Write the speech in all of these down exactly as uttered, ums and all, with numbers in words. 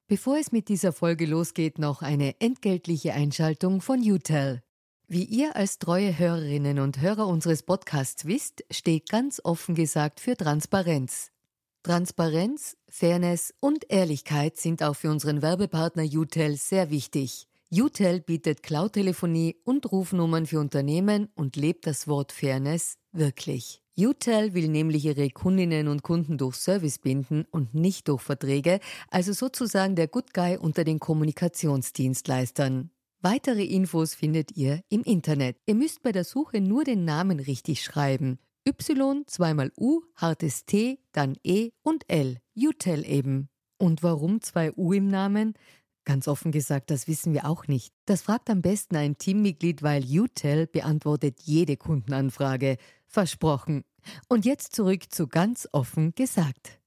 Bevor es mit dieser Folge losgeht, noch eine entgeltliche Einschaltung von U T E L. Wie ihr als treue Hörerinnen und Hörer unseres Podcasts wisst, steht ganz offen gesagt für Transparenz. Transparenz, Fairness und Ehrlichkeit sind auch für unseren Werbepartner U T E L sehr wichtig. U T E L bietet Cloud-Telefonie und Rufnummern für Unternehmen und lebt das Wort Fairness wirklich. U T E L will nämlich ihre Kundinnen und Kunden durch Service binden und nicht durch Verträge, also sozusagen der Good Guy unter den Kommunikationsdienstleistern. Weitere Infos findet ihr im Internet. Ihr müsst bei der Suche nur den Namen richtig schreiben. Y, zweimal U, hartes T, dann E und L. U T E L eben. Und warum zwei U im Namen? Ganz offen gesagt, das wissen wir auch nicht. Das fragt am besten ein Teammitglied, weil U T E L beantwortet jede Kundenanfrage. Versprochen. Und jetzt zurück zu ganz offen gesagt.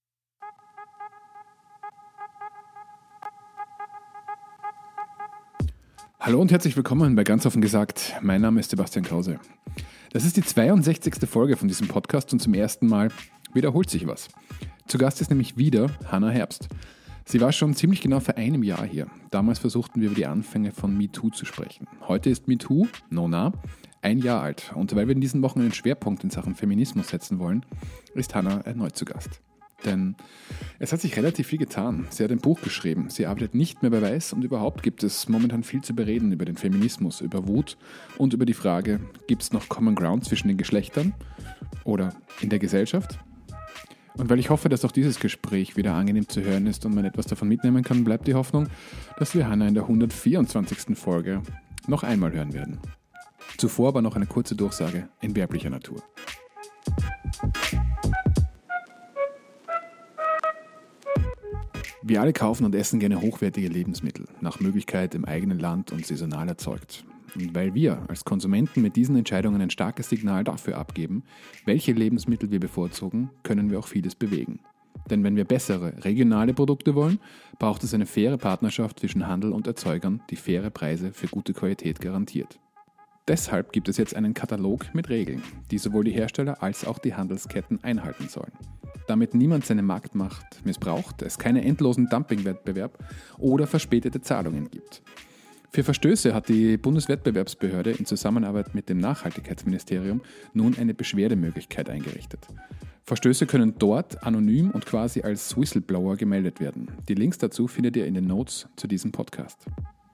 Hallo und herzlich willkommen bei Ganz offen gesagt. Mein Name ist Sebastian Krause. Das ist die zweiundsechzigste Folge von diesem Podcast und zum ersten Mal wiederholt sich was. Zu Gast ist nämlich wieder Hannah Herbst. Sie war schon ziemlich genau vor einem Jahr hier. Damals versuchten wir über die Anfänge von MeToo zu sprechen. Heute ist MeToo, Nona, ein Jahr alt. Und weil wir in diesen Wochen einen Schwerpunkt in Sachen Feminismus setzen wollen, ist Hannah erneut zu Gast. Denn es hat sich relativ viel getan. Sie hat ein Buch geschrieben, sie arbeitet nicht mehr bei Weiß und überhaupt gibt es momentan viel zu bereden über den Feminismus, über Wut und über die Frage, gibt es noch Common Ground zwischen den Geschlechtern oder in der Gesellschaft? Und weil ich hoffe, dass auch dieses Gespräch wieder angenehm zu hören ist und man etwas davon mitnehmen kann, bleibt die Hoffnung, dass wir Hannah in der hundertvierundzwanzigsten Folge noch einmal hören werden. Zuvor aber noch eine kurze Durchsage in werblicher Natur. Wir alle kaufen und essen gerne hochwertige Lebensmittel, nach Möglichkeit im eigenen Land und saisonal erzeugt. Und weil wir als Konsumenten mit diesen Entscheidungen ein starkes Signal dafür abgeben, welche Lebensmittel wir bevorzugen, können wir auch vieles bewegen. Denn wenn wir bessere, regionale Produkte wollen, braucht es eine faire Partnerschaft zwischen Handel und Erzeugern, die faire Preise für gute Qualität garantiert. Deshalb gibt es jetzt einen Katalog mit Regeln, die sowohl die Hersteller als auch die Handelsketten einhalten sollen. Damit niemand seine Marktmacht missbraucht, es keine endlosen Dumpingwettbewerb oder verspätete Zahlungen gibt. Für Verstöße hat die Bundeswettbewerbsbehörde in Zusammenarbeit mit dem Nachhaltigkeitsministerium nun eine Beschwerdemöglichkeit eingerichtet. Verstöße können dort anonym und quasi als Whistleblower gemeldet werden. Die Links dazu findet ihr in den Notes zu diesem Podcast.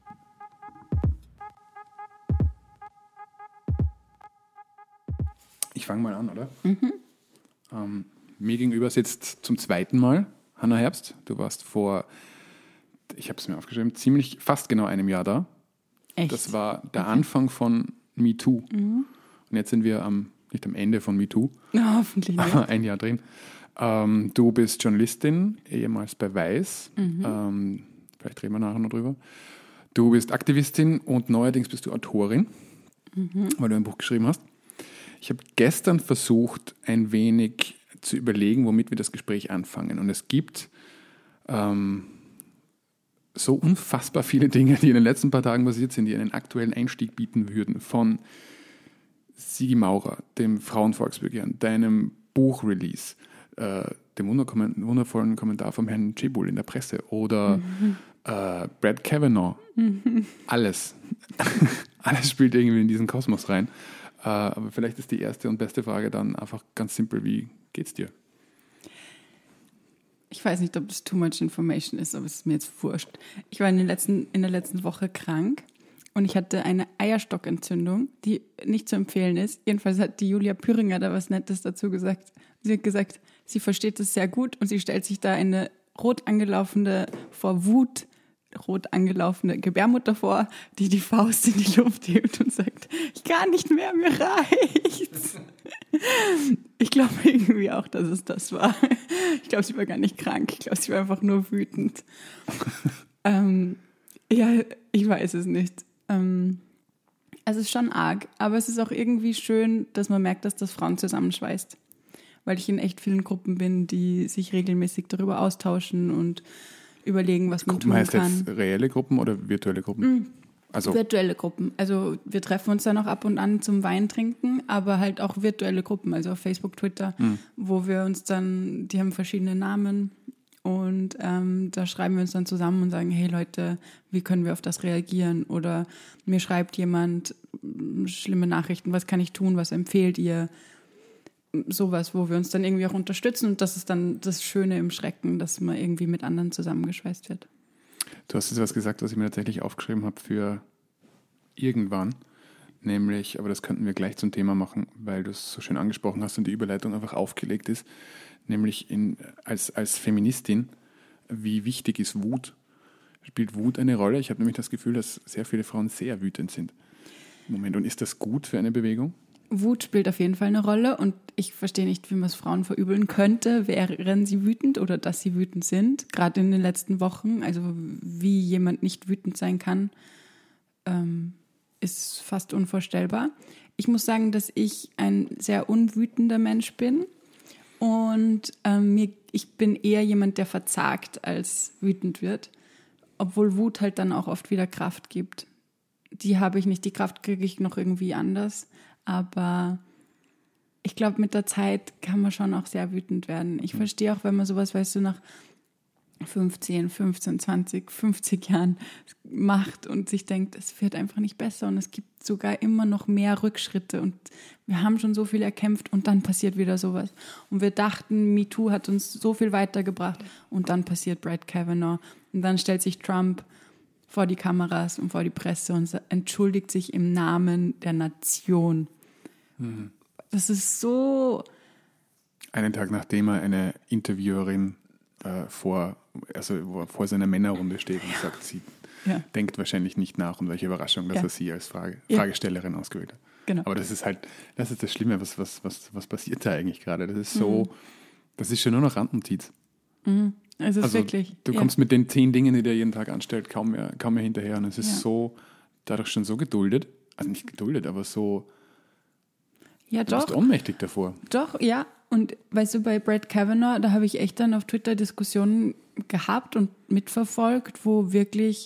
Ich fange mal an, oder? Mhm. Ähm, mir gegenüber sitzt zum zweiten Mal Hannah Herbst. Du warst vor, ich habe es mir aufgeschrieben, ziemlich fast genau einem Jahr da. Echt? Das war der Okay. Anfang von MeToo. Mhm. Und jetzt sind wir am, nicht am Ende von MeToo, Na, hoffentlich nicht. aber ein Jahr drin. Ähm, du bist Journalistin, ehemals bei Weiß. Mhm. Ähm, vielleicht reden wir nachher noch drüber. Du bist Aktivistin und neuerdings bist du Autorin, Mhm. weil du ein Buch geschrieben hast. Ich habe gestern versucht, ein wenig zu überlegen, womit wir das Gespräch anfangen. Und es gibt ähm, so unfassbar viele Dinge, die in den letzten paar Tagen passiert sind, die einen aktuellen Einstieg bieten würden. Von Sigi Maurer, dem Frauenvolksbegehren, deinem Buchrelease, äh, dem wundervollen Kommentar vom Herrn Cebul in der Presse oder mhm. äh, Brad Kavanaugh. Mhm. Alles. Alles spielt irgendwie in diesen Kosmos rein. Uh, aber vielleicht ist die erste und beste Frage dann einfach ganz simpel, wie geht's dir? Ich weiß nicht, ob das too much information ist, aber es ist mir jetzt wurscht. Ich war in, den letzten, in der letzten Woche krank und ich hatte eine Eierstockentzündung, die nicht zu empfehlen ist. Jedenfalls hat die Julia Püringer da was Nettes dazu gesagt. Sie hat gesagt, sie versteht das sehr gut und sie stellt sich da eine rot angelaufene, vor Wut rot angelaufene Gebärmutter vor, die die Faust in die Luft hebt und sagt, ich kann nicht mehr, mir reicht's. Ich glaube irgendwie auch, dass es das war. Ich glaube, sie war gar nicht krank. Ich glaube, sie war einfach nur wütend. ähm, ja, ich weiß es nicht. Ähm, es ist schon arg, aber es ist auch irgendwie schön, dass man merkt, dass das Frauen zusammenschweißt. Weil ich in echt vielen Gruppen bin, die sich regelmäßig darüber austauschen und überlegen, was man Gruppen tun heißt kann. Jetzt reelle Gruppen oder virtuelle Gruppen? Mhm. Also virtuelle Gruppen. Also wir treffen uns dann auch ab und an zum Wein trinken, aber halt auch virtuelle Gruppen, also auf Facebook, Twitter, mhm. wo wir uns dann, die haben verschiedene Namen Und ähm, da schreiben wir uns dann zusammen und sagen, hey Leute, wie können wir auf das reagieren? Oder mir schreibt jemand schlimme Nachrichten, was kann ich tun, was empfehlt ihr? Sowas, wo wir uns dann irgendwie auch unterstützen. Und das ist dann das Schöne im Schrecken, dass man irgendwie mit anderen zusammengeschweißt wird. Du hast jetzt was gesagt, was ich mir tatsächlich aufgeschrieben habe für irgendwann. Nämlich, aber das könnten wir gleich zum Thema machen, weil du es so schön angesprochen hast und die Überleitung einfach aufgelegt ist. Nämlich in, als, als Feministin, wie wichtig ist Wut? Spielt Wut eine Rolle? Ich habe nämlich das Gefühl, dass sehr viele Frauen sehr wütend sind. Moment, und ist das gut für eine Bewegung? Wut spielt auf jeden Fall eine Rolle und ich verstehe nicht, wie man es Frauen verübeln könnte, wären sie wütend oder dass sie wütend sind. Gerade in den letzten Wochen, also wie jemand nicht wütend sein kann, ähm, ist fast unvorstellbar. Ich muss sagen, dass ich ein sehr unwütender Mensch bin. Und ähm, mir, ich bin eher jemand, der verzagt als wütend wird, obwohl Wut halt dann auch oft wieder Kraft gibt. Die habe ich nicht, die Kraft kriege ich noch irgendwie anders, aber ich glaube, mit der Zeit kann man schon auch sehr wütend werden. Ich verstehe auch, wenn man sowas, weißt du, nach fünfzehn, fünfzehn, zwanzig, fünfzig Jahren macht und sich denkt, es wird einfach nicht besser und es gibt sogar immer noch mehr Rückschritte und wir haben schon so viel erkämpft und dann passiert wieder sowas. Und wir dachten, MeToo hat uns so viel weitergebracht und dann passiert Brett Kavanaugh und dann stellt sich Trump vor die Kameras und vor die Presse und entschuldigt sich im Namen der Nation. Mhm. Das ist so... Einen Tag nachdem er eine Interviewerin äh, vor, also vor seiner Männerrunde steht und sagt, sie ja. denkt wahrscheinlich nicht nach und welche Überraschung, dass ja. er sie als Frage, Fragestellerin ja. ausgewählt hat. Genau. Aber das ist halt, das ist das Schlimme, was, was, was, was passiert da eigentlich gerade? Das ist so, mhm. das ist schon nur noch Randnotiz. Mhm. Es ist also wirklich. Du kommst ja. mit den zehn Dingen, die der jeden Tag anstellt, kaum mehr, kaum mehr hinterher und es ist ja. so, dadurch schon so geduldet, also nicht geduldet, aber so, ja, du doch. bist ohnmächtig davor. Doch, ja. Und weißt du, bei Brett Kavanaugh, da habe ich echt dann auf Twitter Diskussionen gehabt und mitverfolgt, wo wirklich,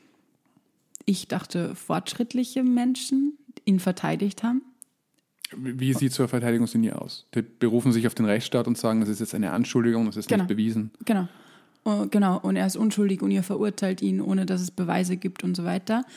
ich dachte, fortschrittliche Menschen ihn verteidigt haben. Wie sieht so eine Verteidigungslinie aus? Die berufen sich auf den Rechtsstaat und sagen, das ist jetzt eine Anschuldigung, das ist genau. nicht bewiesen. Genau. Uh, genau. Und er ist unschuldig und ihr verurteilt ihn, ohne dass es Beweise gibt und so weiter.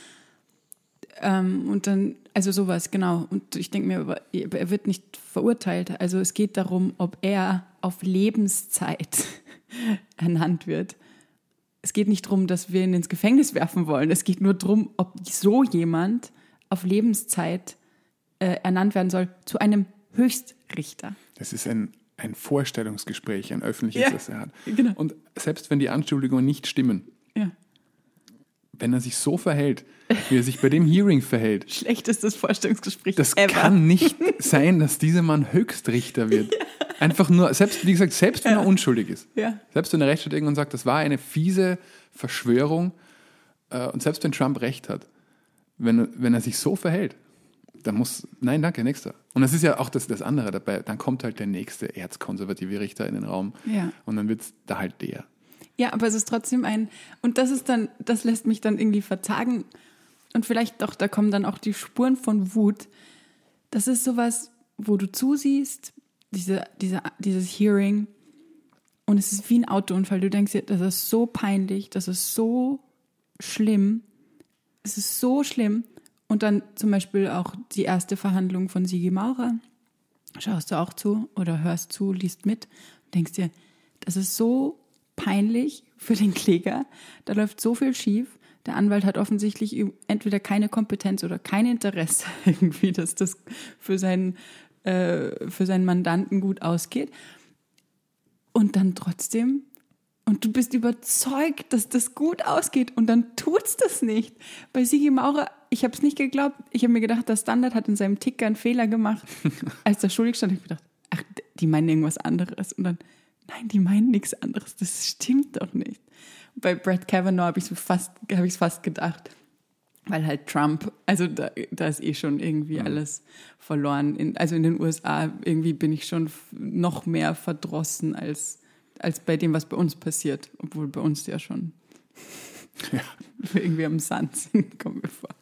Ähm, und dann, also sowas, genau. Und ich denke mir, er wird nicht verurteilt. Also es geht darum, ob er auf Lebenszeit ernannt wird. Es geht nicht darum, dass wir ihn ins Gefängnis werfen wollen. Es geht nur darum, ob so jemand auf Lebenszeit äh, ernannt werden soll zu einem Höchstrichter. Das ist ein, ein Vorstellungsgespräch, ein öffentliches, ja, das er hat. Genau. Und selbst wenn die Anschuldigungen nicht stimmen, ja. wenn er sich so verhält, wie er sich bei dem Hearing verhält. Schlechtestes Vorstellungsgespräch Das ever. kann nicht sein, dass dieser Mann Höchstrichter wird. Ja. Einfach nur, selbst, wie gesagt, selbst wenn ja. er unschuldig ist. Ja. Selbst wenn der Rechtsstaat irgendwann sagt, das war eine fiese Verschwörung äh, und selbst wenn Trump recht hat, wenn, wenn er sich so verhält, dann muss, nein, danke, nächster. Und das ist ja auch das, das andere dabei, dann kommt halt der nächste erzkonservative Richter in den Raum ja. und dann wird es da halt der. Ja, aber es ist trotzdem ein, und das ist dann, das lässt mich dann irgendwie verzagen und vielleicht doch, da kommen dann auch die Spuren von Wut. Das ist sowas, wo du zusiehst, diese, diese, dieses Hearing und es ist wie ein Autounfall. Du denkst dir, das ist so peinlich, das ist so schlimm, es ist so schlimm. Und dann zum Beispiel auch die erste Verhandlung von Sigi Maurer. Schaust du auch zu oder hörst zu, liest mit, denkst dir, das ist so peinlich für den Kläger. Da läuft so viel schief. Der Anwalt hat offensichtlich entweder keine Kompetenz oder kein Interesse irgendwie, dass das für seinen, äh, für seinen Mandanten gut ausgeht. Und dann trotzdem, und du bist überzeugt, dass das gut ausgeht und dann tut's das nicht. Bei Sigi Maurer, ich habe es nicht geglaubt. Ich habe mir gedacht, der Standard hat in seinem Ticker einen Fehler gemacht. Als der schuldig stand, habe ich gedacht, ach, die meinen irgendwas anderes. Und dann, nein, die meinen nichts anderes. Das stimmt doch nicht. Bei Brett Kavanaugh habe ich es fast, hab ich's fast gedacht. Weil halt Trump, also da, da ist eh schon irgendwie alles verloren. In, also in den U S A irgendwie bin ich schon noch mehr verdrossen als, als bei dem, was bei uns passiert. Obwohl bei uns ja schon ja. irgendwie am Sand sind, kommen wir vor.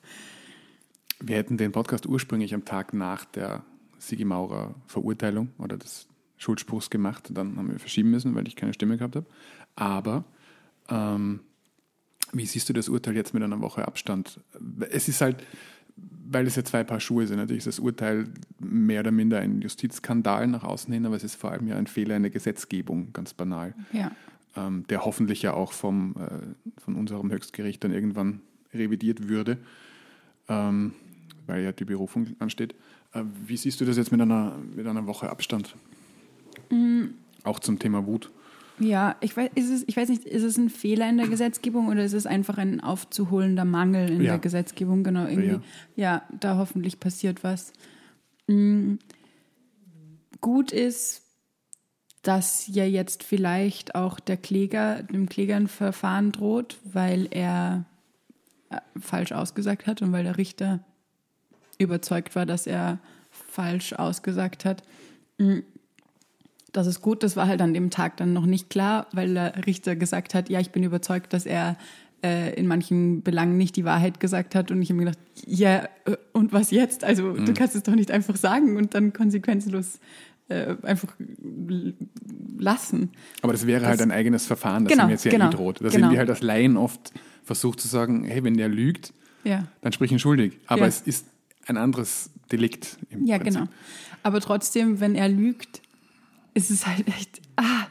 Wir hätten den Podcast ursprünglich am Tag nach der Sigi Maurer Verurteilung oder des, Schuldspruchs gemacht. Dann haben wir verschieben müssen, weil ich keine Stimme gehabt habe. Aber ähm, wie siehst du das Urteil jetzt mit einer Woche Abstand? Es ist halt, weil es ja zwei Paar Schuhe sind, natürlich ist das Urteil mehr oder minder ein Justizskandal nach außen hin, aber es ist vor allem ja ein Fehler in der Gesetzgebung, ganz banal. Ja. Ähm, der hoffentlich ja auch vom, äh, von unserem Höchstgericht dann irgendwann revidiert würde, ähm, weil ja die Berufung ansteht. Äh, wie siehst du das jetzt mit einer, mit einer Woche Abstand? Mhm. Auch zum Thema Wut. Ja, ich weiß, ist es, ich weiß nicht, ist es ein Fehler in der Gesetzgebung oder ist es einfach ein aufzuholender Mangel in ja. der Gesetzgebung? Genau, irgendwie. Ja. ja, da hoffentlich passiert was. Mhm. Gut ist, dass ja jetzt vielleicht auch der Kläger, dem Kläger ein Verfahren droht, weil er falsch ausgesagt hat und weil der Richter überzeugt war, dass er falsch ausgesagt hat. Das ist gut, das war halt an dem Tag dann noch nicht klar, weil der Richter gesagt hat, ja, ich bin überzeugt, dass er äh, in manchen Belangen nicht die Wahrheit gesagt hat. Und ich habe mir gedacht, ja, und was jetzt? Also mhm. du kannst es doch nicht einfach sagen und dann konsequenzlos äh, einfach lassen. Aber das wäre das, halt ein eigenes Verfahren, das genau, ihm jetzt ja genau, eh droht. Da genau. sind wir halt als Laien oft versucht zu sagen, hey, wenn der lügt, ja. dann sprich ihn schuldig. Aber ja. es ist ein anderes Delikt im Ja, Prinzip. genau. Aber trotzdem, wenn er lügt, ist es halt echt, ah,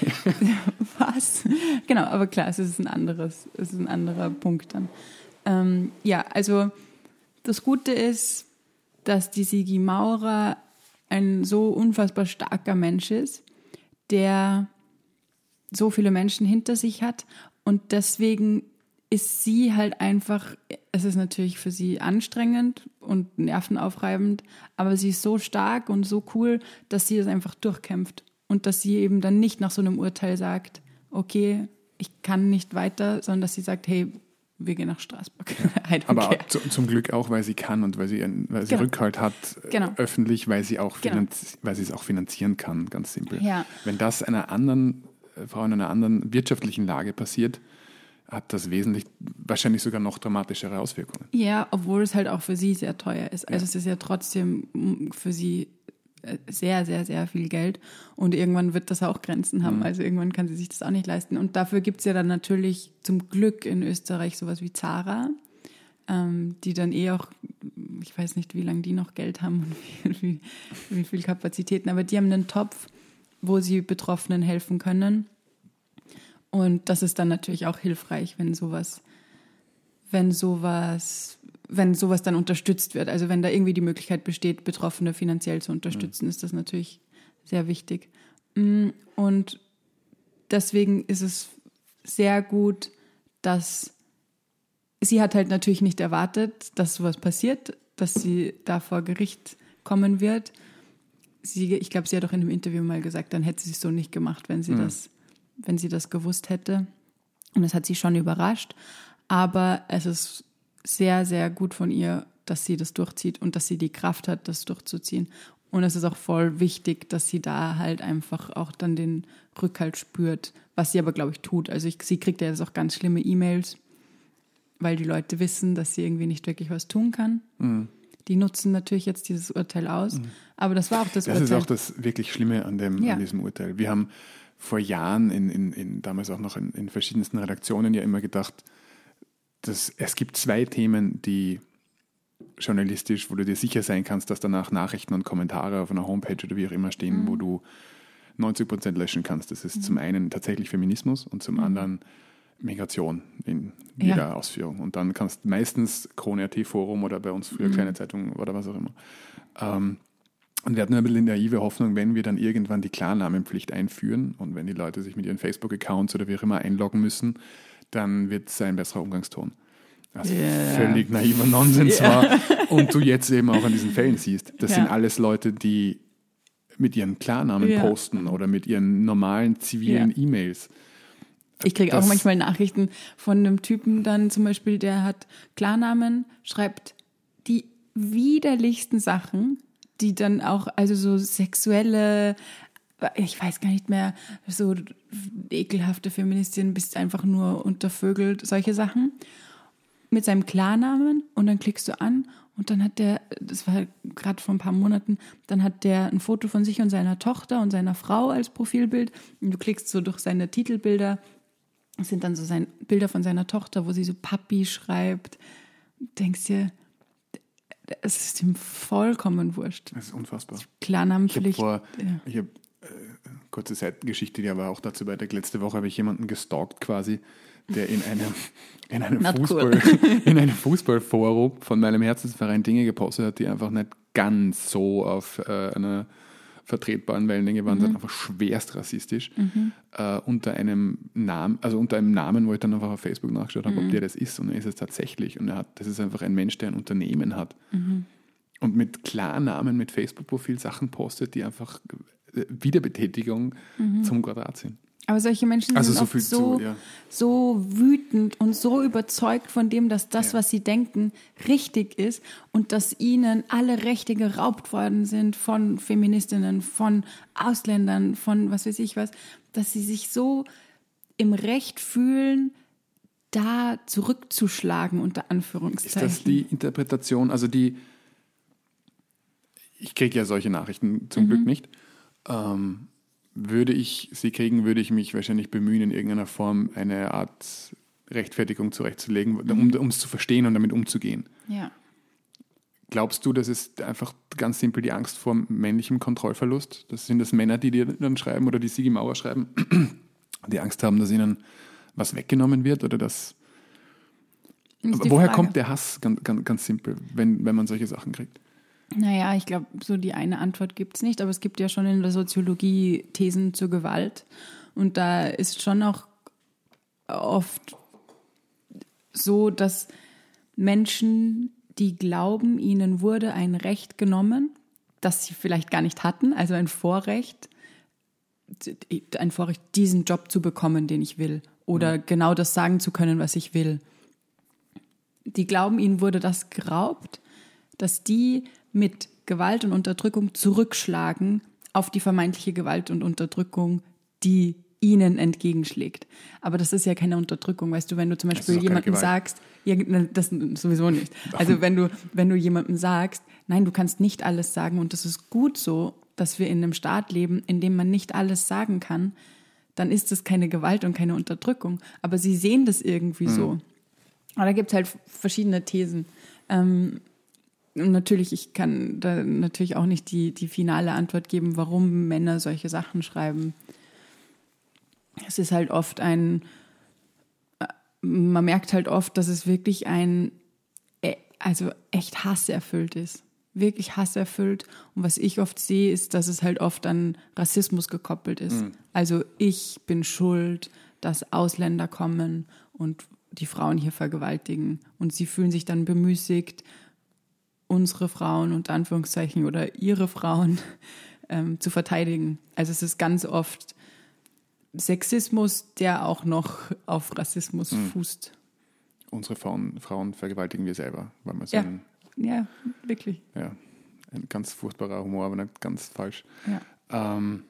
was? Genau, aber klar, es ist ein anderes, es ist ein anderer Punkt dann. Ähm, ja, also das Gute ist, dass die Sigi Maurer ein so unfassbar starker Mensch ist, der so viele Menschen hinter sich hat und deswegen ist sie halt einfach, es ist natürlich für sie anstrengend und nervenaufreibend, aber sie ist so stark und so cool, dass sie es einfach durchkämpft und dass sie eben dann nicht nach so einem Urteil sagt, okay, ich kann nicht weiter, sondern dass sie sagt, hey, wir gehen nach Straßburg. Aber zu, zum Glück auch, weil sie kann und weil sie, weil sie genau. Rückhalt hat, genau. öffentlich, weil sie, auch genau. finanzi- weil sie es auch finanzieren kann, ganz simpel. Ja. Wenn das einer anderen Frau in einer anderen wirtschaftlichen Lage passiert, hat das wesentlich, wahrscheinlich sogar noch dramatischere Auswirkungen. Ja, obwohl es halt auch für sie sehr teuer ist. Also ja. es ist ja trotzdem für sie sehr, sehr, sehr viel Geld und irgendwann wird das auch Grenzen haben. Mhm. Also irgendwann kann sie sich das auch nicht leisten. Und dafür gibt es ja dann natürlich zum Glück in Österreich sowas wie Zara, ähm, die dann eh auch, ich weiß nicht, wie lange die noch Geld haben und wie, wie, wie viel Kapazitäten, aber die haben einen Topf, wo sie Betroffenen helfen können. Und das ist dann natürlich auch hilfreich, wenn sowas, wenn sowas, wenn sowas dann unterstützt wird. Also wenn da irgendwie die Möglichkeit besteht, Betroffene finanziell zu unterstützen, mhm. ist das natürlich sehr wichtig. Und deswegen ist es sehr gut, dass sie hat halt natürlich nicht erwartet, dass sowas passiert, dass sie da vor Gericht kommen wird. Sie, ich glaube, sie hat auch in einem Interview mal gesagt, dann hätte sie es so nicht gemacht, wenn sie mhm. das wenn sie das gewusst hätte. Und das hat sie schon überrascht. Aber es ist sehr, sehr gut von ihr, dass sie das durchzieht und dass sie die Kraft hat, das durchzuziehen. Und es ist auch voll wichtig, dass sie da halt einfach auch dann den Rückhalt spürt, was sie aber, glaube ich, tut. Also ich, sie kriegt ja jetzt auch ganz schlimme E-Mails, weil die Leute wissen, dass sie irgendwie nicht wirklich was tun kann. Mhm. Die nutzen natürlich jetzt dieses Urteil aus. Mhm. Aber das war auch das, das Urteil. Das ist auch das wirklich Schlimme an, dem, ja. an diesem Urteil. Wir haben vor Jahren, in, in, in, damals auch noch in, in verschiedensten Redaktionen ja immer gedacht, dass es gibt zwei Themen, die journalistisch, wo du dir sicher sein kannst, dass danach Nachrichten und Kommentare auf einer Homepage oder wie auch immer stehen, mhm. wo du neunzig Prozent löschen kannst. Das ist mhm. zum einen tatsächlich Feminismus und zum mhm. anderen Migration in jeder ja. Ausführung. Und dann kannst meistens Krone Punkt at Forum oder bei uns früher mhm. Kleine Zeitung oder was auch immer. Ähm, Und wir hatten ein bisschen die naive Hoffnung, wenn wir dann irgendwann die Klarnamenpflicht einführen und wenn die Leute sich mit ihren Facebook-Accounts oder wie auch immer einloggen müssen, dann wird es ein besserer Umgangston. Was yeah. völlig naiver Nonsens yeah. war. Und du jetzt eben auch an diesen Fällen siehst. Das ja. sind alles Leute, die mit ihren Klarnamen ja. posten oder mit ihren normalen zivilen ja. E-Mails. Ich kriege auch manchmal Nachrichten von einem Typen dann zum Beispiel, der hat Klarnamen, schreibt die widerlichsten Sachen, die dann auch, also so sexuelle, ich weiß gar nicht mehr, so ekelhafte Feministin, bist einfach nur untervögelt, solche Sachen. mit seinem Klarnamen und dann klickst du an und dann hat der, das war gerade vor ein paar Monaten, dann hat der ein Foto von sich und seiner Tochter und seiner Frau als Profilbild und du klickst so durch seine Titelbilder, das sind dann so sein, Bilder von seiner Tochter, wo sie so Papi schreibt, denkst dir, es ist ihm vollkommen wurscht. Das ist unfassbar. Klarnamenpflicht. Ich habe ja. ich hab, äh, kurze Seitengeschichte, die aber auch dazu beiträgt. Letzte Woche habe ich jemanden gestalkt quasi, der in einem, in einem, Fußball, cool. in einem Fußballforum von meinem Herzensverein Dinge gepostet hat, die einfach nicht ganz so auf äh, einer vertretbaren Wellenlänge waren, mhm. sondern einfach schwerst rassistisch. Mhm. Äh, unter einem Namen, also unter einem Namen, wo ich dann einfach auf Facebook nachgeschaut habe, mhm. ob der das ist. Und er ist es tatsächlich. Und er hat, das ist einfach ein Mensch, der ein Unternehmen hat. Mhm. Und mit Klarnamen, mit Facebook-Profil Sachen postet, die einfach Wiederbetätigung mhm. zum Quadrat sind. Aber solche Menschen also sind so oft so, zu, ja. so wütend und so überzeugt von dem, dass das, ja. was sie denken, richtig ist und dass ihnen alle Rechte geraubt worden sind von Feministinnen, von Ausländern, von was weiß ich was, dass sie sich so im Recht fühlen, da zurückzuschlagen, unter Anführungszeichen. Ist das die Interpretation, also die, ich kriege ja solche Nachrichten zum mhm. Glück nicht, ähm, würde ich sie kriegen, würde ich mich wahrscheinlich bemühen, in irgendeiner Form eine Art Rechtfertigung zurechtzulegen, um es zu verstehen und damit umzugehen. Ja. Glaubst du, das ist einfach ganz simpel die Angst vor männlichem Kontrollverlust? Das sind das Männer, die dir dann schreiben oder die Sigi Mauer schreiben, die Angst haben, dass ihnen was weggenommen wird oder dass... Woher Frage. kommt der Hass, ganz, ganz, ganz simpel, wenn, wenn man solche Sachen kriegt? Naja, ich glaube, so die eine Antwort gibt es nicht, aber es gibt ja schon in der Soziologie Thesen zur Gewalt und da ist schon auch oft so, dass Menschen, die glauben, ihnen wurde ein Recht genommen, das sie vielleicht gar nicht hatten, also ein Vorrecht, ein Vorrecht, diesen Job zu bekommen, den ich will oder mhm. genau das sagen zu können, was ich will. Die glauben, ihnen wurde das geraubt, dass die mit Gewalt und Unterdrückung zurückschlagen auf die vermeintliche Gewalt und Unterdrückung, die ihnen entgegenschlägt. Aber das ist ja keine Unterdrückung, weißt du, wenn du zum Beispiel jemandem sagst, ja, das sowieso nicht. Also wenn du, wenn du jemandem sagst, nein, du kannst nicht alles sagen und das ist gut so, dass wir in einem Staat leben, in dem man nicht alles sagen kann, dann ist das keine Gewalt und keine Unterdrückung. Aber sie sehen das irgendwie mhm. so. Aber da gibt es halt verschiedene Thesen. Ähm, Und natürlich, ich kann da natürlich auch nicht die, die finale Antwort geben, warum Männer solche Sachen schreiben. Es ist halt oft ein, man merkt halt oft, dass es wirklich ein, also echt hasserfüllt ist. Wirklich hasserfüllt. Und was ich oft sehe, ist, dass es halt oft an Rassismus gekoppelt ist. Mhm. Also ich bin schuld, dass Ausländer kommen und die Frauen hier vergewaltigen. Und sie fühlen sich dann bemüßigt, unsere Frauen unter Anführungszeichen oder ihre Frauen ähm, zu verteidigen. Also es ist ganz oft Sexismus, der auch noch auf Rassismus mhm. fußt. Unsere Frauen, Frauen vergewaltigen wir selber, weil man sagen. Ja. ja, wirklich. Ja, ein ganz furchtbarer Humor, aber nicht ganz falsch. Ja. Ähm,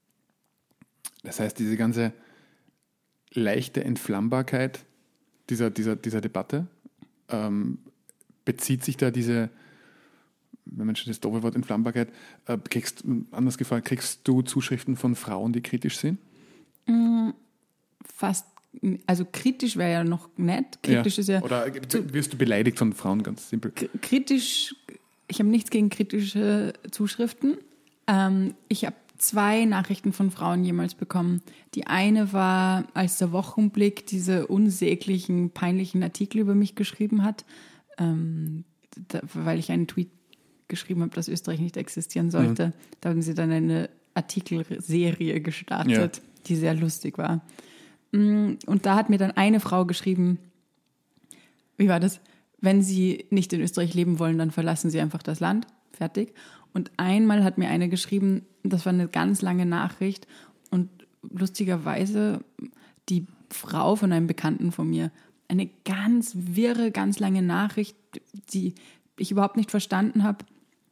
das heißt, diese ganze leichte Entflammbarkeit dieser, dieser, dieser Debatte, ähm, bezieht sich da diese, wenn man schon das Doppelwort Entflammbarkeit, äh, kriegst, anders gefragt, kriegst du Zuschriften von Frauen, die kritisch sind? Fast, also kritisch wäre ja noch nett. Kritisch ja. ist ja. Oder wirst du beleidigt von Frauen, ganz simpel? Kritisch, ich habe nichts gegen kritische Zuschriften. Ähm, ich habe zwei Nachrichten von Frauen jemals bekommen. Die eine war, als der Wochenblick diese unsäglichen, peinlichen Artikel über mich geschrieben hat, ähm, da, weil ich einen Tweet geschrieben habe, dass Österreich nicht existieren sollte. Mhm. Da haben sie dann eine Artikelserie gestartet, ja. die sehr lustig war. Und da hat mir dann eine Frau geschrieben, wie war das? Wenn Sie nicht in Österreich leben wollen, dann verlassen Sie einfach das Land. Fertig. Und einmal hat mir eine geschrieben, das war eine ganz lange Nachricht und lustigerweise die Frau von einem Bekannten von mir, eine ganz wirre, ganz lange Nachricht, die ich überhaupt nicht verstanden habe.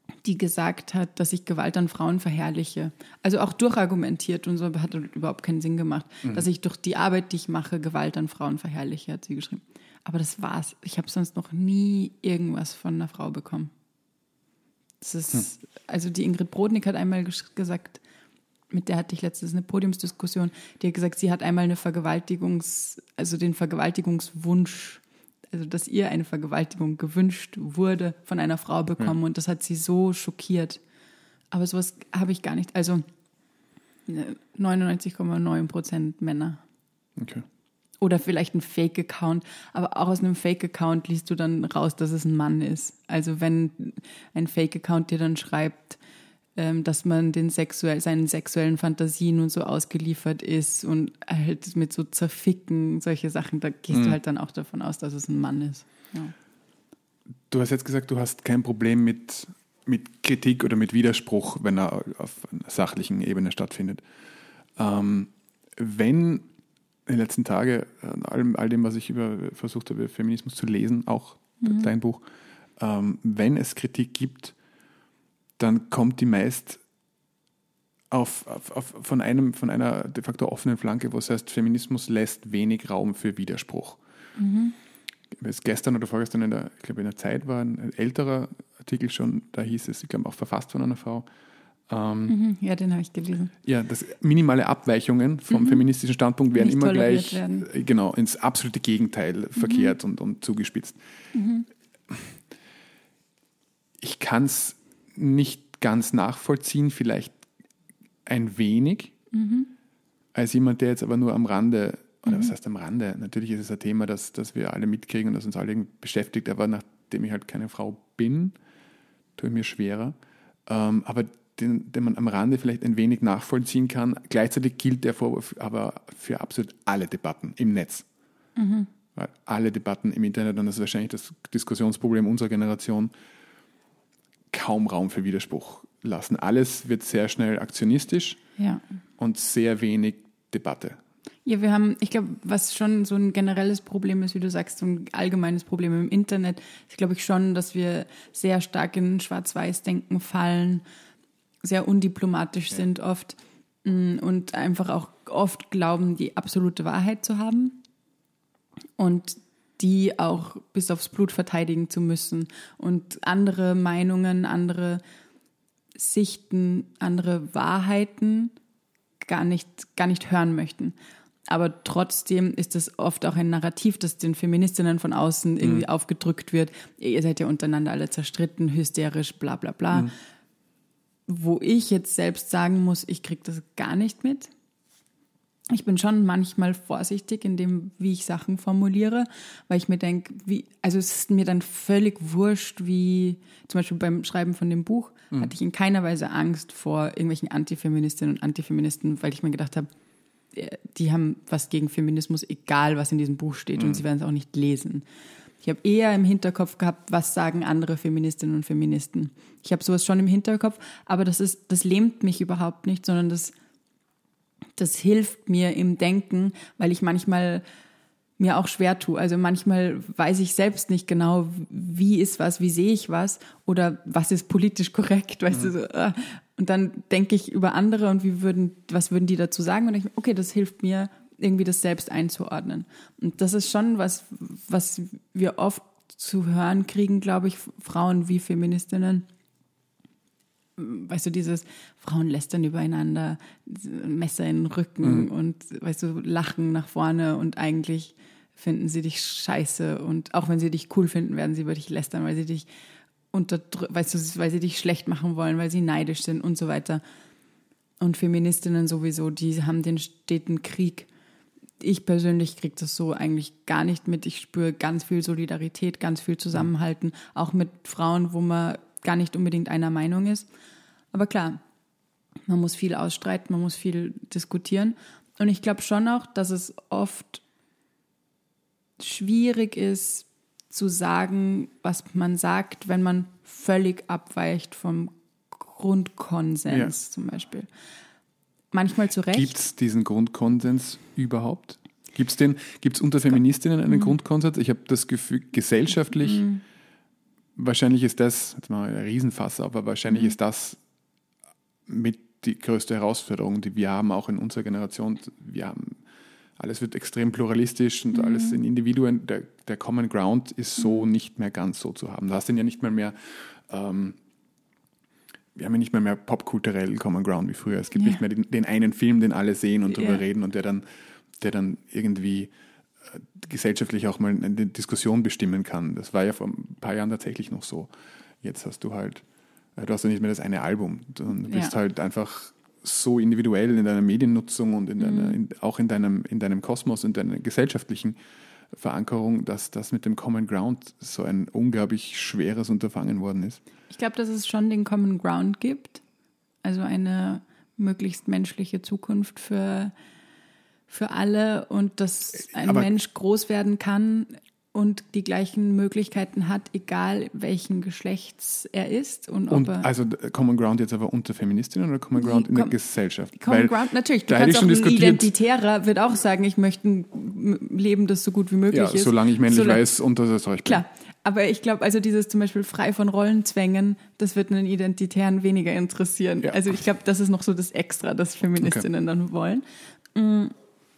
die gesagt hat, dass ich Gewalt an Frauen verherrliche. Also auch durchargumentiert und so, hat überhaupt keinen Sinn gemacht, mhm. dass ich durch die Arbeit, die ich mache, Gewalt an Frauen verherrliche, hat sie geschrieben. Aber das war's. Ich habe sonst noch nie irgendwas von einer Frau bekommen. Das ist, hm. also die Ingrid Brodnik hat einmal gesagt, mit der hatte ich letztens eine Podiumsdiskussion, die hat gesagt, sie hat einmal eine Vergewaltigungs, also den Vergewaltigungswunsch, also dass ihr eine Vergewaltigung gewünscht wurde, von einer Frau bekommen, ja. Und das hat sie so schockiert. Aber sowas habe ich gar nicht. Also neunundneunzig Komma neun Prozent Männer. Okay. Oder vielleicht ein Fake-Account, aber auch aus einem Fake-Account liest du dann raus, dass es ein Mann ist. Also wenn ein Fake-Account dir dann schreibt, ähm, dass man den sexuell, seinen sexuellen Fantasien und so ausgeliefert ist und halt mit so Zerficken, solche Sachen, da gehst mhm. du halt dann auch davon aus, dass es ein Mann ist. Ja. Du hast jetzt gesagt, du hast kein Problem mit, mit Kritik oder mit Widerspruch, wenn er auf einer sachlichen Ebene stattfindet. Ähm, wenn in den letzten Tagen, all, all dem, was ich über, versucht habe, Feminismus zu lesen, auch mhm. dein Buch, ähm, wenn es Kritik gibt, dann kommt die meist auf, auf, auf, von, einem, von einer de facto offenen Flanke, wo es heißt, Feminismus lässt wenig Raum für Widerspruch. Mhm. Gestern oder vorgestern in der, ich glaube in der Zeit war ein älterer Artikel schon, da hieß es, ich glaube auch verfasst von einer Frau, Ähm, mhm, ja, den habe ich gelesen. Ja, das minimale Abweichungen vom mhm. feministischen Standpunkt werden Nicht immer gleich werden. Genau, ins absolute Gegenteil mhm. verkehrt und, und zugespitzt. Mhm. Ich kann es nicht ganz nachvollziehen, vielleicht ein wenig, mhm. als jemand, der jetzt aber nur am Rande, oder mhm. was heißt am Rande, natürlich ist es ein Thema, das, das wir alle mitkriegen und das uns alle beschäftigt, aber nachdem ich halt keine Frau bin, tue ich mir schwerer. Ähm, aber Den, den man am Rande vielleicht ein wenig nachvollziehen kann. Gleichzeitig gilt der Vorwurf aber für absolut alle Debatten im Netz. Mhm. Weil alle Debatten im Internet, und das ist wahrscheinlich das Diskussionsproblem unserer Generation, kaum Raum für Widerspruch lassen. Alles wird sehr schnell aktionistisch ja. und sehr wenig Debatte. Ja, wir haben, ich glaube, was schon so ein generelles Problem ist, wie du sagst, so ein allgemeines Problem im Internet, ist, glaube ich, schon, dass wir sehr stark in Schwarz-Weiß-Denken fallen, sehr undiplomatisch ja. sind oft und einfach auch oft glauben, die absolute Wahrheit zu haben und die auch bis aufs Blut verteidigen zu müssen und andere Meinungen, andere Sichten, andere Wahrheiten gar nicht, gar nicht hören möchten. Aber trotzdem ist das oft auch ein Narrativ, das den Feministinnen von außen irgendwie mhm. aufgedrückt wird. Ihr seid ja untereinander alle zerstritten, hysterisch, bla bla bla. Mhm. Wo ich jetzt selbst sagen muss, ich kriege das gar nicht mit. Ich bin schon manchmal vorsichtig in dem, wie ich Sachen formuliere, weil ich mir denke, wie, also es ist mir dann völlig wurscht, wie zum Beispiel beim Schreiben von dem Buch mhm. hatte ich in keiner Weise Angst vor irgendwelchen Antifeministinnen und Antifeministen, weil ich mir gedacht habe, die haben was gegen Feminismus, egal was in diesem Buch steht mhm. und sie werden es auch nicht lesen. Ich habe eher im Hinterkopf gehabt, was sagen andere Feministinnen und Feministen. Ich habe sowas schon im Hinterkopf, aber das ist, das lähmt mich überhaupt nicht, sondern das, das hilft mir im Denken, weil ich manchmal mir auch schwer tue. Also manchmal weiß ich selbst nicht genau, wie ist was, wie sehe ich was oder was ist politisch korrekt, weißt mhm. du so. Und dann denke ich über andere und wie würden, was würden die dazu sagen? Und ich denke, okay, das hilft mir, irgendwie das selbst einzuordnen. Und das ist schon was, was wir oft zu hören kriegen, glaube ich, Frauen wie Feministinnen. Weißt du, dieses Frauen lästern übereinander, Messer in den Rücken mhm. und, weißt du, lachen nach vorne und eigentlich finden sie dich scheiße und auch wenn sie dich cool finden, werden sie über dich lästern, weil sie dich unterdrücken, weißt du, weil sie dich schlecht machen wollen, weil sie neidisch sind und so weiter. Und Feministinnen sowieso, die haben den steten Krieg. Ich persönlich kriege das so eigentlich gar nicht mit. Ich spüre ganz viel Solidarität, ganz viel Zusammenhalten, auch mit Frauen, wo man gar nicht unbedingt einer Meinung ist. Aber klar, man muss viel ausstreiten, man muss viel diskutieren. Und ich glaube schon auch, dass es oft schwierig ist, zu sagen, was man sagt, wenn man völlig abweicht vom Grundkonsens ja. zum Beispiel. Manchmal zu Recht. Gibt es diesen Grundkonsens überhaupt? Gibt es den, gibt's unter Feministinnen einen mhm. Grundkonsens? Ich habe das Gefühl, gesellschaftlich mhm. wahrscheinlich ist das, jetzt mal ein Riesenfass, aber wahrscheinlich mhm. ist das mit die größte Herausforderung, die wir haben, auch in unserer Generation. Wir haben, alles wird extrem pluralistisch und mhm. alles in Individuen. Der, der Common Ground ist so mhm. nicht mehr ganz so zu haben. Da hast du ja nicht mal mehr, ähm, wir haben ja nicht mal mehr popkulturell Common Ground wie früher. Es gibt ja. nicht mehr den, den einen Film, den alle sehen und drüber ja. reden und der dann, der dann irgendwie äh, gesellschaftlich auch mal eine Diskussion bestimmen kann. Das war ja vor ein paar Jahren tatsächlich noch so. Jetzt hast du halt Du hast ja nicht mehr das eine Album. Du bist ja. halt einfach so individuell in deiner Mediennutzung und in deiner, in, auch in deinem, in deinem Kosmos, in deiner gesellschaftlichen Verankerung, dass das mit dem Common Ground so ein unglaublich schweres Unterfangen worden ist. Ich glaube, dass es schon den Common Ground gibt. Also eine möglichst menschliche Zukunft für, für alle und dass ein Aber Mensch groß werden kann und die gleichen Möglichkeiten hat, egal welchen Geschlechts er ist. Und, und ob er also Common Ground jetzt aber unter Feministinnen oder Common Ground in Com- der Gesellschaft? Common Weil Ground, natürlich. Du kannst auch ein Identitärer wird auch sagen, ich möchte ein Leben, das so gut wie möglich ja, ist. Solange ich männlich solange, weiß und dass ich bin. Klar, aber ich glaube, also dieses zum Beispiel frei von Rollenzwängen, das wird einen Identitären weniger interessieren. Ja. Also ich glaube, das ist noch so das Extra, das Feministinnen okay. dann wollen. Mhm.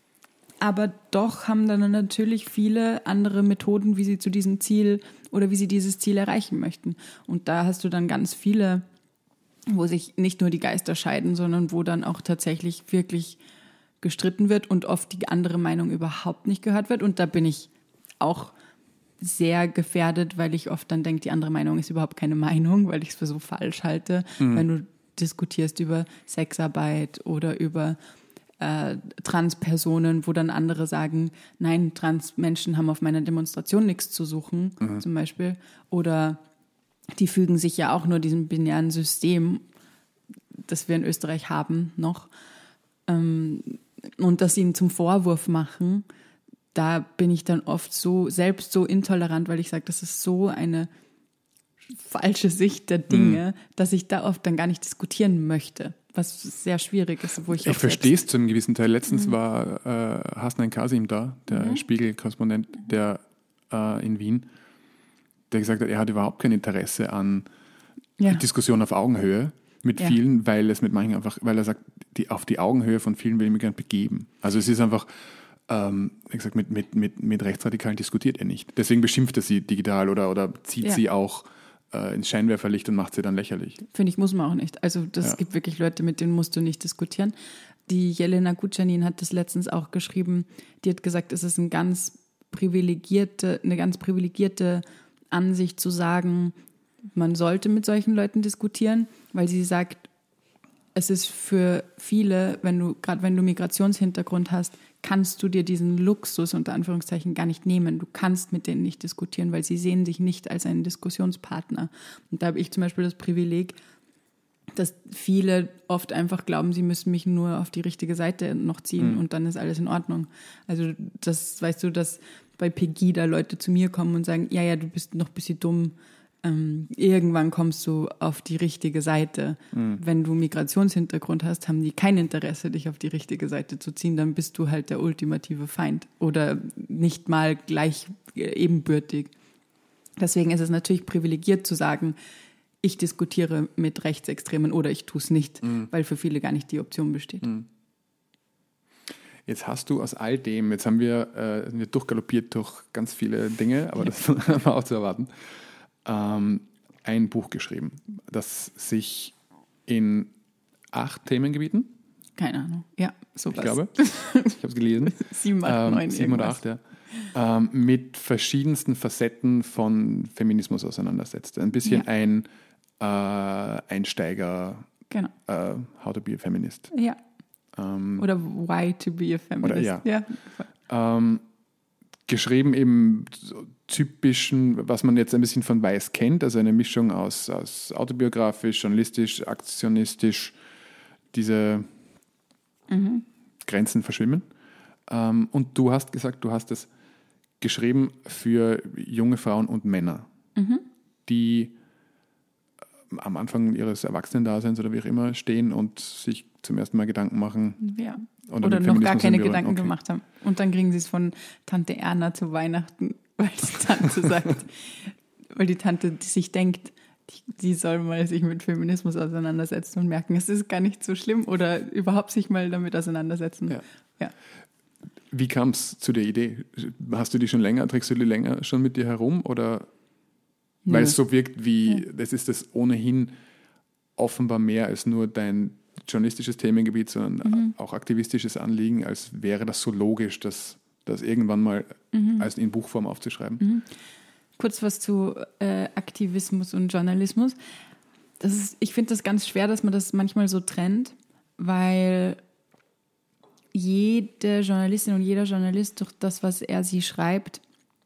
Aber doch haben dann natürlich viele andere Methoden, wie sie zu diesem Ziel oder wie sie dieses Ziel erreichen möchten. Und da hast du dann ganz viele, wo sich nicht nur die Geister scheiden, sondern wo dann auch tatsächlich wirklich gestritten wird und oft die andere Meinung überhaupt nicht gehört wird. Und da bin ich auch sehr gefährdet, weil ich oft dann denke, die andere Meinung ist überhaupt keine Meinung, weil ich es für so falsch halte. Mhm. Wenn du diskutierst über Sexarbeit oder über Äh, Transpersonen, wo dann andere sagen, nein, Transmenschen haben auf meiner Demonstration nichts zu suchen, mhm. zum Beispiel. Oder die fügen sich ja auch nur diesem binären System, das wir in Österreich haben, noch. Ähm, und das ihnen zum Vorwurf machen, da bin ich dann oft so, selbst so intolerant, weil ich sage, das ist so eine falsche Sicht der Dinge, mhm. dass ich da oft dann gar nicht diskutieren möchte. Was sehr schwierig ist, wo ich Ich verstehe es zu einem gewissen Teil. Letztens mhm. war äh, Hasnain Kasim da, der mhm. Spiegel-Korrespondent der, äh, in Wien, der gesagt hat, er hat überhaupt kein Interesse an ja. Diskussion auf Augenhöhe mit ja. vielen, weil es mit manchen einfach, weil er sagt, die, auf die Augenhöhe von vielen will ich mich gerne begeben. Also es ist einfach, ähm, wie gesagt, mit, mit, mit, mit Rechtsradikalen diskutiert er nicht. Deswegen beschimpft er sie digital oder, oder zieht ja. sie auch ins Scheinwerferlicht und macht sie dann lächerlich. Finde ich, muss man auch nicht. Also das ja. gibt wirklich Leute, mit denen musst du nicht diskutieren. Die Jelena Gucanin hat das letztens auch geschrieben. Die hat gesagt, es ist ein ganz privilegierte, eine ganz privilegierte Ansicht zu sagen, man sollte mit solchen Leuten diskutieren, weil sie sagt, es ist für viele, wenn du, gerade wenn du Migrationshintergrund hast, kannst du dir diesen Luxus unter Anführungszeichen gar nicht nehmen. Du kannst mit denen nicht diskutieren, weil sie sehen sich nicht als einen Diskussionspartner. Und da habe ich zum Beispiel das Privileg, dass viele oft einfach glauben, sie müssen mich nur auf die richtige Seite noch ziehen mhm. und dann ist alles in Ordnung. Also das, weißt du, dass bei Pegida Leute zu mir kommen und sagen, ja, ja, du bist noch ein bisschen dumm. Ähm, irgendwann kommst du auf die richtige Seite. Mhm. Wenn du Migrationshintergrund hast, haben die kein Interesse, dich auf die richtige Seite zu ziehen. Dann bist du halt der ultimative Feind oder nicht mal gleich ebenbürtig. Deswegen ist es natürlich privilegiert zu sagen, ich diskutiere mit Rechtsextremen oder ich tue es nicht, mhm. weil für viele gar nicht die Option besteht. Mhm. Jetzt hast du aus all dem, jetzt haben wir, äh, sind wir durchgaloppiert durch ganz viele Dinge, aber ja. das war auch zu erwarten, ähm, ein Buch geschrieben, das sich in acht Themengebieten, keine Ahnung, ja, sowas. Ich glaube, ich habe es gelesen. sieben, acht, neun, ähm, sieben oder acht, ja. Ähm, mit verschiedensten Facetten von Feminismus auseinandersetzt. Ein bisschen ja. ein äh, Einsteiger, genau. äh, How to be a Feminist. Ja. Ähm, oder Why to be a Feminist. Oder, ja. ja. Ähm, geschrieben im so typischen, was man jetzt ein bisschen von Weiß kennt, also eine Mischung aus, aus autobiografisch, journalistisch, aktionistisch, diese mhm. Grenzen verschwimmen. Ähm, und du hast gesagt, du hast es geschrieben für junge Frauen und Männer, mhm. die am Anfang ihres Erwachsenendaseins oder wie auch immer stehen und sich zum ersten Mal Gedanken machen. Ja. Oder noch gar keine Gedanken okay. gemacht haben. Und dann kriegen sie es von Tante Erna zu Weihnachten, weil die Tante sagt, weil die Tante die sich denkt, die, die soll mal sich mit Feminismus auseinandersetzen und merken, es ist gar nicht so schlimm oder überhaupt sich mal damit auseinandersetzen. Ja. Ja. Wie kam es zu der Idee? Hast du die schon länger, trägst du die länger schon mit dir herum oder Nö. weil es so wirkt wie, Ja. das ist das ohnehin offenbar mehr als nur dein journalistisches Themengebiet, sondern Mhm. auch aktivistisches Anliegen, als wäre das so logisch, dass das irgendwann mal Mhm. als in Buchform aufzuschreiben. Mhm. Kurz was zu äh, Aktivismus und Journalismus. Das ist, ich finde das ganz schwer, dass man das manchmal so trennt, weil jede Journalistin und jeder Journalist durch das, was er sie schreibt,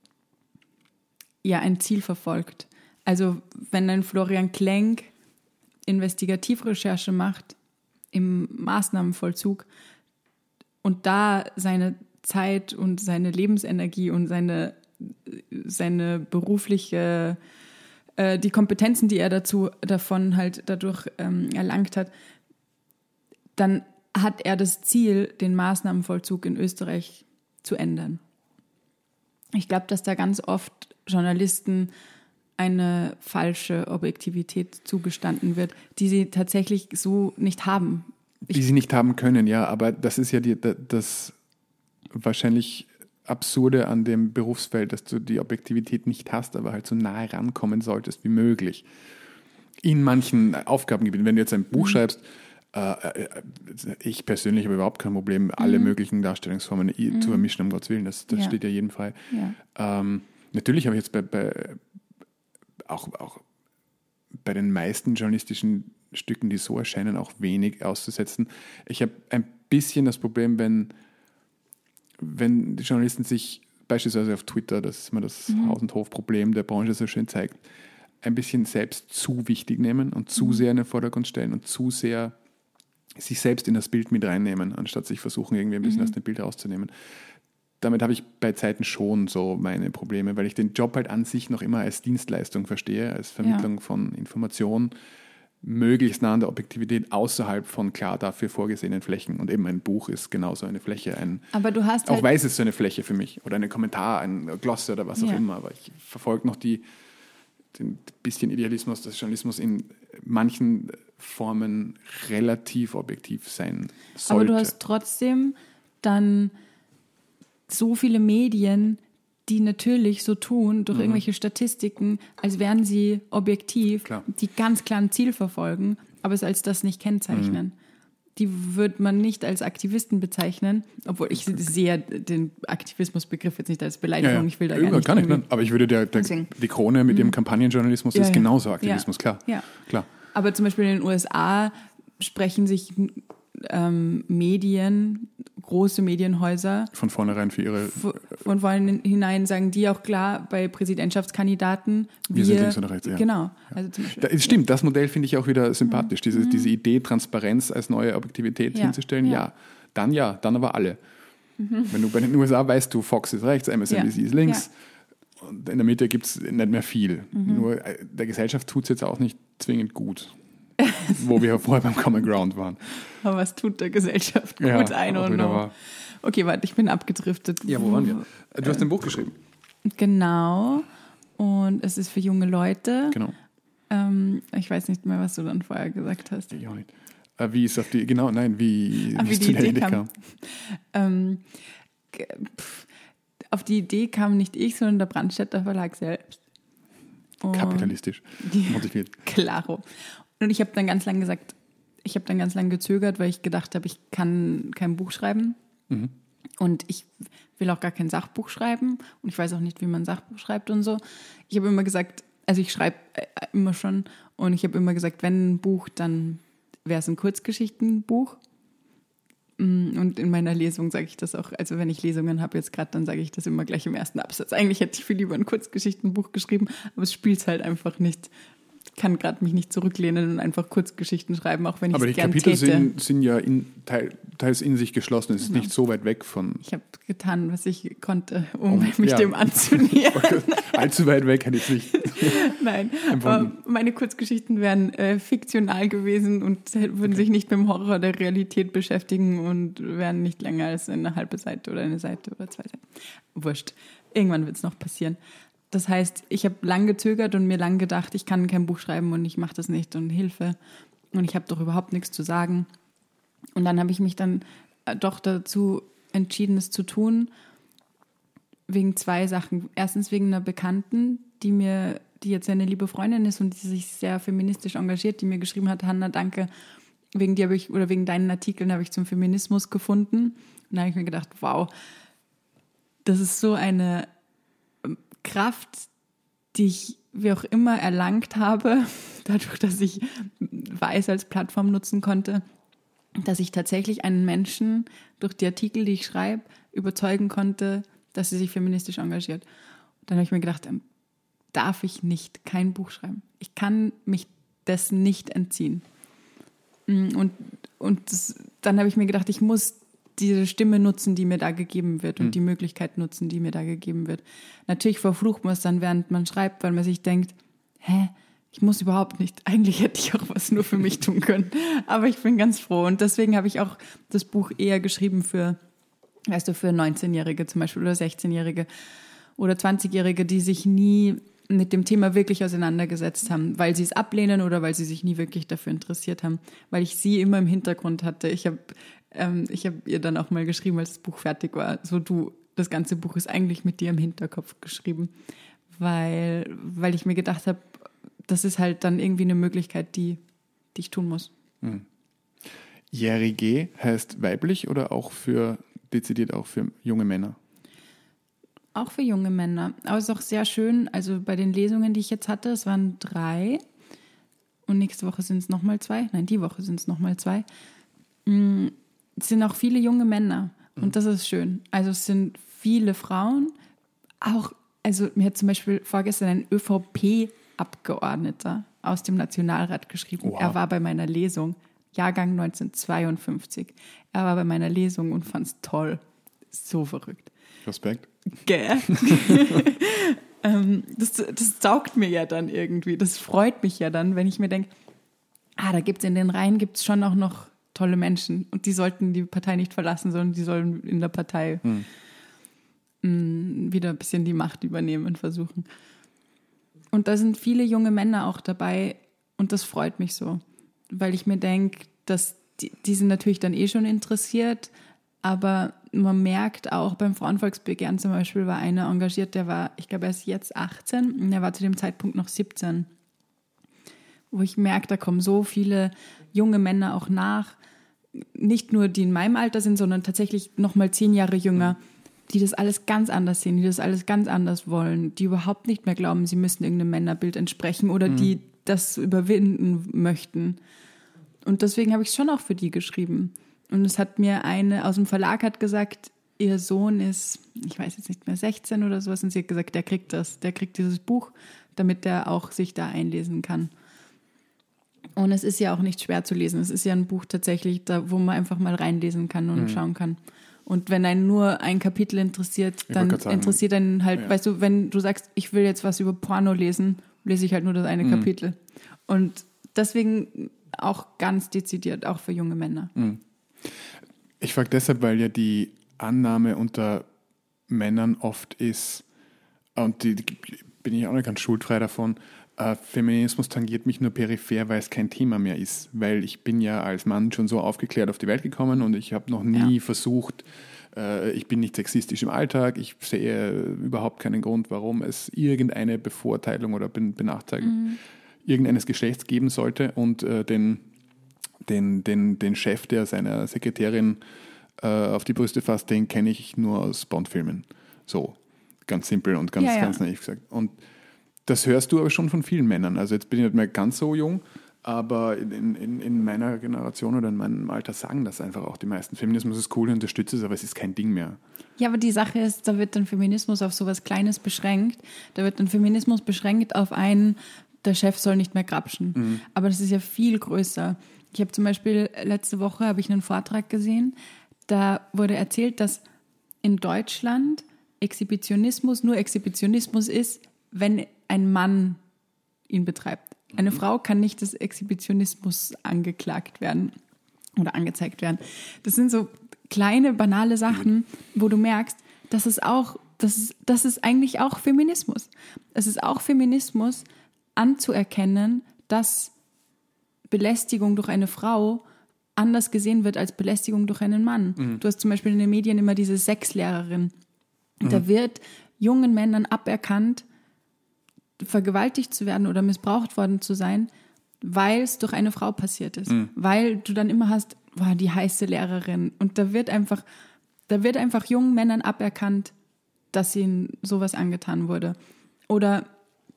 ja ein Ziel verfolgt. Also wenn ein Florian Klenk Investigativrecherche macht im Maßnahmenvollzug und da seine Zeit und seine Lebensenergie und seine, seine berufliche, äh, die Kompetenzen, die er dazu davon halt dadurch ähm, erlangt hat, dann hat er das Ziel, den Maßnahmenvollzug in Österreich zu ändern. Ich glaube, dass da ganz oft Journalisten eine falsche Objektivität zugestanden wird, die sie tatsächlich so nicht haben. Die sie nicht haben können, ja, aber das ist ja die, das wahrscheinlich Absurde an dem Berufsfeld, dass du die Objektivität nicht hast, aber halt so nahe rankommen solltest wie möglich. In manchen Aufgabengebieten, wenn du jetzt ein Buch mhm. schreibst, äh, ich persönlich habe überhaupt kein Problem, alle mhm. möglichen Darstellungsformen mhm. zu vermischen, um Gottes Willen, das, das ja. steht ja jedem frei. Ja. Ähm, natürlich habe ich jetzt bei, bei auch, auch bei den meisten journalistischen Stücken, die so erscheinen, auch wenig auszusetzen. Ich habe ein bisschen das Problem, wenn, wenn die Journalisten sich beispielsweise auf Twitter, das ist immer das mhm. Haus- und Hofproblem der Branche so schön zeigt, ein bisschen selbst zu wichtig nehmen und zu mhm. sehr in den Vordergrund stellen und zu sehr sich selbst in das Bild mit reinnehmen, anstatt sich versuchen, irgendwie ein bisschen mhm. aus dem Bild rauszunehmen. Damit habe ich bei Zeiten schon so meine Probleme, weil ich den Job halt an sich noch immer als Dienstleistung verstehe, als Vermittlung ja. von Informationen, möglichst nah an der Objektivität außerhalb von klar dafür vorgesehenen Flächen. Und eben ein Buch ist genauso eine Fläche. Ein, aber du hast auch halt weiß es so eine Fläche für mich oder ein Kommentar, ein Glosse oder was auch ja. immer. Aber ich verfolge noch die, den bisschen Idealismus, dass Journalismus in manchen Formen relativ objektiv sein sollte. Aber du hast trotzdem dann so viele Medien, die natürlich so tun, durch mhm. irgendwelche Statistiken, als wären sie objektiv, Klar. die ganz klar ein Ziel verfolgen, aber es als das nicht kennzeichnen. Mhm. Die wird man nicht als Aktivisten bezeichnen, obwohl ich sehe den Aktivismusbegriff jetzt nicht als Beleidigung, ja, ja. ich will da ja, gar nicht. Kann ich, ne? Aber ich würde, der, der, die Krone mit mhm. ihrem Kampagnenjournalismus ja, ist ja. genauso Aktivismus, ja. klar. Ja. klar. Aber zum Beispiel in den U S A sprechen sich ähm, Medien, große Medienhäuser von vornherein für ihre... Von, von vornherein sagen die auch klar bei Präsidentschaftskandidaten, wir, wir sind links oder rechts, ja. Genau. Also zum Beispiel, da, stimmt, das Modell finde ich auch wieder sympathisch, diese, mhm. diese Idee, Transparenz als neue Objektivität ja. hinzustellen, ja. ja. Dann ja, dann aber alle. Mhm. Wenn du bei den U S A weißt, du, Fox ist rechts, M S N B C ja. ist links ja. und in der Mitte gibt es nicht mehr viel. Mhm. Nur der Gesellschaft tut es jetzt auch nicht zwingend gut. Wo wir vorher beim Common Ground waren. Aber was tut der Gesellschaft gut? Ja, I don't know. Okay, warte, ich bin abgedriftet. Ja, wo waren wir? Du hast ein Buch geschrieben. Genau. Und es ist für junge Leute. Genau. Ähm, ich weiß nicht mehr, was du dann vorher gesagt hast. Ich auch nicht. Äh, wie ist auf die, genau, nein, wie, Ach, wie wie es die zu der Idee Idee kam. kam. Ähm, pff, auf die Idee kam nicht ich, sondern der Brandstätter Verlag selbst. Und kapitalistisch motiviert. Klaro. Und ich habe dann ganz lange gesagt, ich habe dann ganz lange gezögert, weil ich gedacht habe, ich kann kein Buch schreiben. Mhm. Und ich will auch gar kein Sachbuch schreiben. Und ich weiß auch nicht, wie man ein Sachbuch schreibt und so. Ich habe immer gesagt, also ich schreibe immer schon. Und ich habe immer gesagt, wenn ein Buch, dann wäre es ein Kurzgeschichtenbuch. Und in meiner Lesung sage ich das auch, also wenn ich Lesungen habe jetzt gerade, dann sage ich das immer gleich im ersten Absatz. Eigentlich hätte ich viel lieber ein Kurzgeschichtenbuch geschrieben, aber es spielt es halt einfach nicht. Ich kann gerade mich nicht zurücklehnen und einfach Kurzgeschichten schreiben, auch wenn ich es gern täte. Aber die Kapitel sind, sind ja in, teil, teils in sich geschlossen. Es ist genau. nicht so weit weg von... Ich habe getan, was ich konnte, um, um mich ja. dem anzunähern. Allzu weit weg hätte ich nicht. Nein, aber meine Kurzgeschichten wären äh, fiktional gewesen und würden okay. sich nicht mit dem Horror der Realität beschäftigen und wären nicht länger als eine halbe Seite oder eine Seite oder zwei Seiten. Wurscht. Irgendwann wird es noch passieren. Das heißt, ich habe lang gezögert und mir lang gedacht, ich kann kein Buch schreiben und ich mache das nicht und Hilfe. Und ich habe doch überhaupt nichts zu sagen. Und dann habe ich mich dann doch dazu entschieden, es zu tun, wegen zwei Sachen. Erstens wegen einer Bekannten, die mir, die jetzt eine liebe Freundin ist und die sich sehr feministisch engagiert, die mir geschrieben hat, Hanna, danke, wegen dir habe ich, oder wegen deinen Artikeln habe ich zum Feminismus gefunden. Und da habe ich mir gedacht, wow, das ist so eine Kraft, die ich wie auch immer erlangt habe, dadurch, dass ich Weiß als Plattform nutzen konnte, dass ich tatsächlich einen Menschen durch die Artikel, die ich schreibe, überzeugen konnte, dass sie sich feministisch engagiert. Und dann habe ich mir gedacht, darf ich nicht kein Buch schreiben. Ich kann mich dessen nicht entziehen. Und, und das, dann habe ich mir gedacht, ich muss diese Stimme nutzen, die mir da gegeben wird und mhm. die Möglichkeit nutzen, die mir da gegeben wird. Natürlich verflucht man es dann, während man schreibt, weil man sich denkt, hä, ich muss überhaupt nicht. Eigentlich hätte ich auch was nur für mich tun können. Aber ich bin ganz froh. Und deswegen habe ich auch das Buch eher geschrieben für, weißt du, für neunzehnjährige zum Beispiel oder sechzehnjährige oder zwanzigjährige, die sich nie mit dem Thema wirklich auseinandergesetzt haben, weil sie es ablehnen oder weil sie sich nie wirklich dafür interessiert haben, weil ich sie immer im Hintergrund hatte. Ich habe ähm, ich habe ihr dann auch mal geschrieben, als das Buch fertig war, so du, das ganze Buch ist eigentlich mit dir im Hinterkopf geschrieben, weil, weil ich mir gedacht habe, das ist halt dann irgendwie eine Möglichkeit, die, die ich tun muss. Hm. Jährige heißt weiblich oder auch für, dezidiert auch für junge Männer? Auch für junge Männer. Aber es ist auch sehr schön, also bei den Lesungen, die ich jetzt hatte, es waren drei und nächste Woche sind es nochmal zwei, nein, die Woche sind es nochmal zwei, es sind auch viele junge Männer und das ist schön. Also es sind viele Frauen, auch, also mir hat zum Beispiel vorgestern ein ÖVP-Abgeordneter aus dem Nationalrat geschrieben. Wow. Er war bei meiner Lesung, Jahrgang neunzehnhundertzweiundfünfzig. Er war bei meiner Lesung und fand es toll. So verrückt. Respekt. Gell? ähm, das, das taugt mir ja dann irgendwie. Das freut mich ja dann, wenn ich mir denke, ah, da gibt es in den Reihen gibt's schon auch noch tolle Menschen und die sollten die Partei nicht verlassen, sondern die sollen in der Partei hm. mh, wieder ein bisschen die Macht übernehmen und versuchen. Und da sind viele junge Männer auch dabei und das freut mich so, weil ich mir denke, dass die, die sind natürlich dann eh schon interessiert, aber man merkt auch beim Frauenvolksbegehren zum Beispiel war einer engagiert, der war, ich glaube, er ist jetzt achtzehn und er war zu dem Zeitpunkt noch siebzehn. Wo ich merke, da kommen so viele junge Männer auch nach, nicht nur die in meinem Alter sind, sondern tatsächlich noch mal zehn Jahre jünger, die das alles ganz anders sehen, die das alles ganz anders wollen, die überhaupt nicht mehr glauben, sie müssen irgendeinem Männerbild entsprechen oder mhm. die das überwinden möchten. Und deswegen habe ich es schon auch für die geschrieben. Und es hat mir eine aus dem Verlag hat gesagt, ihr Sohn ist, ich weiß jetzt nicht mehr, sechzehn oder sowas, und sie hat gesagt, der kriegt das, der kriegt dieses Buch, damit der auch sich da einlesen kann. Und es ist ja auch nicht schwer zu lesen. Es ist ja ein Buch tatsächlich, da, wo man einfach mal reinlesen kann und mhm. schauen kann. Und wenn einen nur ein Kapitel interessiert, dann interessiert einen halt, ja. weißt du, wenn du sagst, ich will jetzt was über Porno lesen, lese ich halt nur das eine mhm. Kapitel. Und deswegen auch ganz dezidiert, auch für junge Männer. Mhm. Ich frage deshalb, weil ja die Annahme unter Männern oft ist, und die, die bin ich auch nicht ganz schuldfrei davon, Uh, Feminismus tangiert mich nur peripher, weil es kein Thema mehr ist. Weil ich bin ja als Mann schon so aufgeklärt auf die Welt gekommen und ich habe noch nie ja. versucht, uh, ich bin nicht sexistisch im Alltag, ich sehe überhaupt keinen Grund, warum es irgendeine Bevorteilung oder Benachteiligung mhm. irgendeines Geschlechts geben sollte. Und uh, den, den, den, den Chef, der seiner Sekretärin uh, auf die Brüste fasst, den kenne ich nur aus Bond-Filmen. So, ganz simpel und ganz, ja, ja. ganz naiv gesagt. Und das hörst du aber schon von vielen Männern. Also jetzt bin ich nicht mehr ganz so jung, aber in, in, in meiner Generation oder in meinem Alter sagen das einfach auch die meisten. Feminismus ist cool, ich unterstütze es, aber es ist kein Ding mehr. Ja, aber die Sache ist, da wird dann Feminismus auf sowas Kleines beschränkt. Da wird dann Feminismus beschränkt auf einen, der Chef soll nicht mehr grapschen. Mhm. Aber das ist ja viel größer. Ich habe zum Beispiel, letzte Woche habe ich einen Vortrag gesehen, da wurde erzählt, dass in Deutschland Exhibitionismus nur Exhibitionismus ist, wenn ein Mann ihn betreibt. Eine mhm. Frau kann nicht des Exhibitionismus angeklagt werden oder angezeigt werden. Das sind so kleine, banale Sachen, wo du merkst, dass es auch das ist, das ist eigentlich auch Feminismus. Es ist auch Feminismus, anzuerkennen, dass Belästigung durch eine Frau anders gesehen wird als Belästigung durch einen Mann. Mhm. Du hast zum Beispiel in den Medien immer diese Sexlehrerin. Mhm. Da wird jungen Männern aberkannt, vergewaltigt zu werden oder missbraucht worden zu sein, weil es durch eine Frau passiert ist. Mhm. Weil du dann immer hast, boah, die heiße Lehrerin. Und da wird einfach, da wird einfach jungen Männern aberkannt, dass ihnen sowas angetan wurde. Oder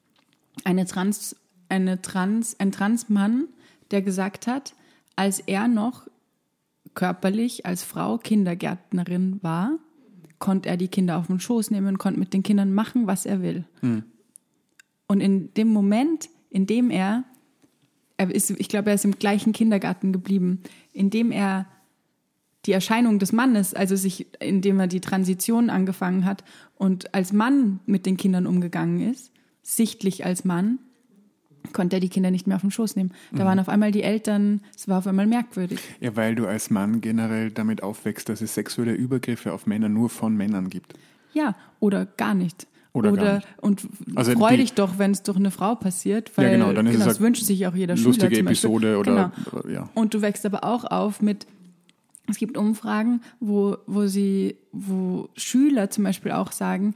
eine Trans, eine Trans, ein Transmann, der gesagt hat, als er noch körperlich als Frau Kindergärtnerin war, konnte er die Kinder auf den Schoß nehmen und konnte mit den Kindern machen, was er will. Mhm. Und in dem Moment, in dem er, er ist, ich glaube, er ist im gleichen Kindergarten geblieben, in dem er die Erscheinung des Mannes, also sich, indem er die Transition angefangen hat und als Mann mit den Kindern umgegangen ist, sichtlich als Mann, konnte er die Kinder nicht mehr auf den Schoß nehmen. Da mhm. waren auf einmal die Eltern, es war auf einmal merkwürdig. Ja, weil du als Mann generell damit aufwächst, dass es sexuelle Übergriffe auf Männer nur von Männern gibt. Ja, oder gar nicht. Oder, oder gar nicht. Und also freu dich doch, wenn es durch eine Frau passiert, weil ja, genau, dann ist genau, es das wünscht sich auch jeder lustige Schüler. Lustige Episode oder, genau. oder ja. Und du wächst aber auch auf mit, es gibt Umfragen, wo, wo sie, wo Schüler zum Beispiel auch sagen,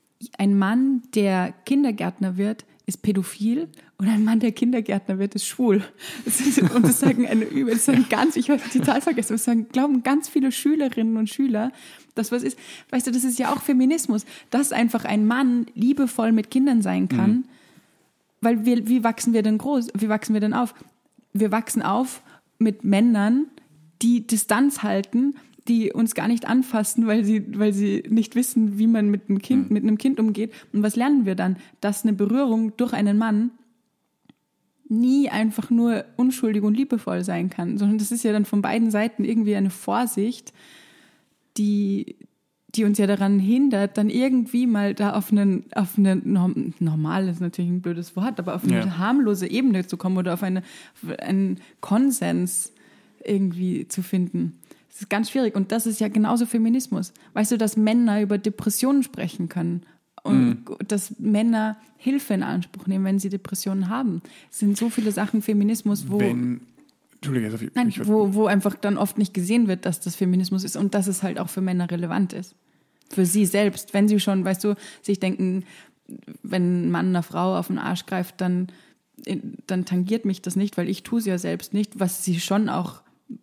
ein Mann, der Kindergärtner wird, ist pädophil und ein Mann, der Kindergärtner wird, ist schwul. Das ist, und das sagen, eine, das sagen ganz, ich habe die Zahl vergessen, das sagen, glauben ganz viele Schülerinnen und Schüler, dass was ist, weißt du, das ist ja auch Feminismus, dass einfach ein Mann liebevoll mit Kindern sein kann, mhm. weil wir, wie wachsen wir denn groß, wie wachsen wir denn auf? Wir wachsen auf mit Männern, die Distanz halten, die uns gar nicht anfassen, weil sie, weil sie nicht wissen, wie man mit einem Kind, mhm. mit einem Kind umgeht. Und was lernen wir dann? Dass eine Berührung durch einen Mann nie einfach nur unschuldig und liebevoll sein kann, sondern das ist ja dann von beiden Seiten irgendwie eine Vorsicht, die, die uns ja daran hindert, dann irgendwie mal da auf einen, auf eine, normal ist natürlich ein blödes Wort, aber auf eine ja. harmlose Ebene zu kommen oder auf eine, auf einen Konsens irgendwie zu finden. Das ist ganz schwierig und das ist ja genauso Feminismus. Weißt du, dass Männer über Depressionen sprechen können und mhm. dass Männer Hilfe in Anspruch nehmen, wenn sie Depressionen haben. Es sind so viele Sachen Feminismus, wo, wenn, Entschuldige, also ich, nein, ich, wo, wo einfach dann oft nicht gesehen wird, dass das Feminismus ist und dass es halt auch für Männer relevant ist. Für sie selbst. Wenn sie schon, weißt du, sich denken, wenn ein Mann einer Frau auf den Arsch greift, dann, dann tangiert mich das nicht, weil ich tue es ja selbst nicht, was sie schon auch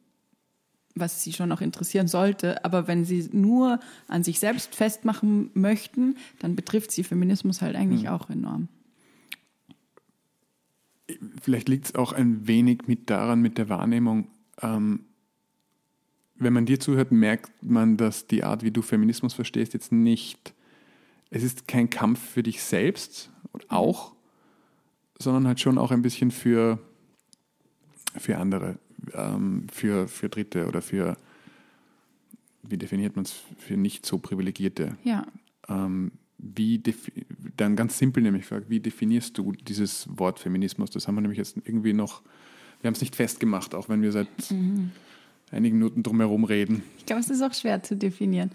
was sie schon auch interessieren sollte, aber wenn sie nur an sich selbst festmachen möchten, dann betrifft sie Feminismus halt eigentlich mhm. auch enorm. Vielleicht liegt es auch ein wenig mit daran, mit der Wahrnehmung, ähm, wenn man dir zuhört, merkt man, dass die Art, wie du Feminismus verstehst, jetzt nicht, es ist kein Kampf für dich selbst, auch, sondern halt schon auch ein bisschen für, für andere. Für, für Dritte oder für, wie definiert man es, für nicht so Privilegierte. Ja. Ähm, wie defi- dann ganz simpel nämlich gefragt, wie definierst du dieses Wort Feminismus? Das haben wir nämlich jetzt irgendwie noch, wir haben es nicht festgemacht, auch wenn wir seit mhm. einigen Minuten drumherum reden. Ich glaube, es ist auch schwer zu definieren.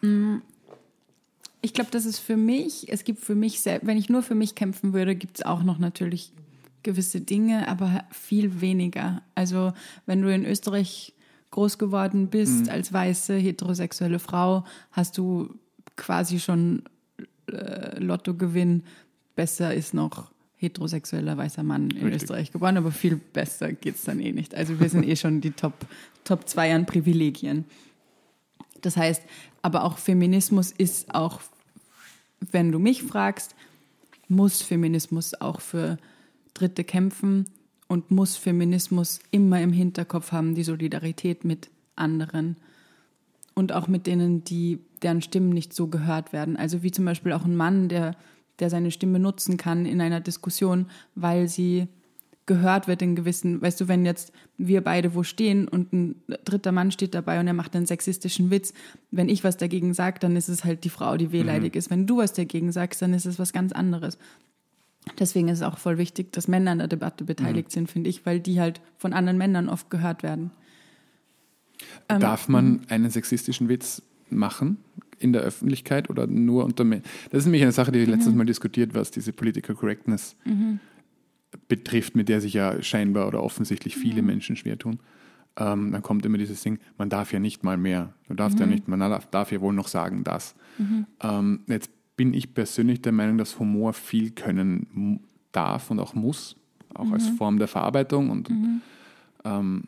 Ich glaube, das ist für mich, es gibt für mich, selbst, wenn ich nur für mich kämpfen würde, gibt es auch noch natürlich gewisse Dinge, aber viel weniger. Also wenn du in Österreich groß geworden bist, mhm. als weiße, heterosexuelle Frau, hast du quasi schon äh, Lottogewinn. Besser ist noch heterosexueller weißer Mann in Richtig. Österreich geboren, aber viel besser geht es dann eh nicht. Also wir sind eh schon die Top, Top zwei an Privilegien. Das heißt, aber auch Feminismus ist auch, wenn du mich fragst, muss Feminismus auch für Dritte kämpfen und muss Feminismus immer im Hinterkopf haben, die Solidarität mit anderen und auch mit denen, die, deren Stimmen nicht so gehört werden. Also wie zum Beispiel auch ein Mann, der, der seine Stimme nutzen kann in einer Diskussion, weil sie gehört wird in gewissen, weißt du, wenn jetzt wir beide wo stehen und ein dritter Mann steht dabei und er macht einen sexistischen Witz, wenn ich was dagegen sage, dann ist es halt die Frau, die wehleidig mhm. ist. Wenn du was dagegen sagst, dann ist es was ganz anderes. Deswegen ist es auch voll wichtig, dass Männer an der Debatte beteiligt mhm. sind, finde ich, weil die halt von anderen Männern oft gehört werden. Darf ähm, man einen sexistischen Witz machen? in der Öffentlichkeit oder nur unter Menschen? Das ist nämlich eine Sache, die mhm. letztes Mal diskutiert, was diese Political Correctness mhm. betrifft, mit der sich ja scheinbar oder offensichtlich viele mhm. Menschen schwer tun. Ähm, dann kommt immer dieses Ding, man darf ja nicht mal mehr. Du darfst mhm. ja nicht, man darf, darf ja wohl noch sagen, das. Mhm. Ähm, jetzt bin ich persönlich der Meinung, dass Humor viel können darf und auch muss, auch mhm. als Form der Verarbeitung. Und, mhm. ähm,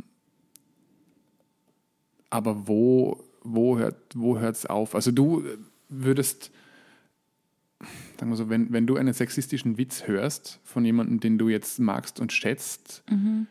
aber wo, wo hört wo hört's auf? Also du würdest, sagen wir so, wenn, wenn du einen sexistischen Witz hörst von jemandem, den du jetzt magst und schätzt, mhm.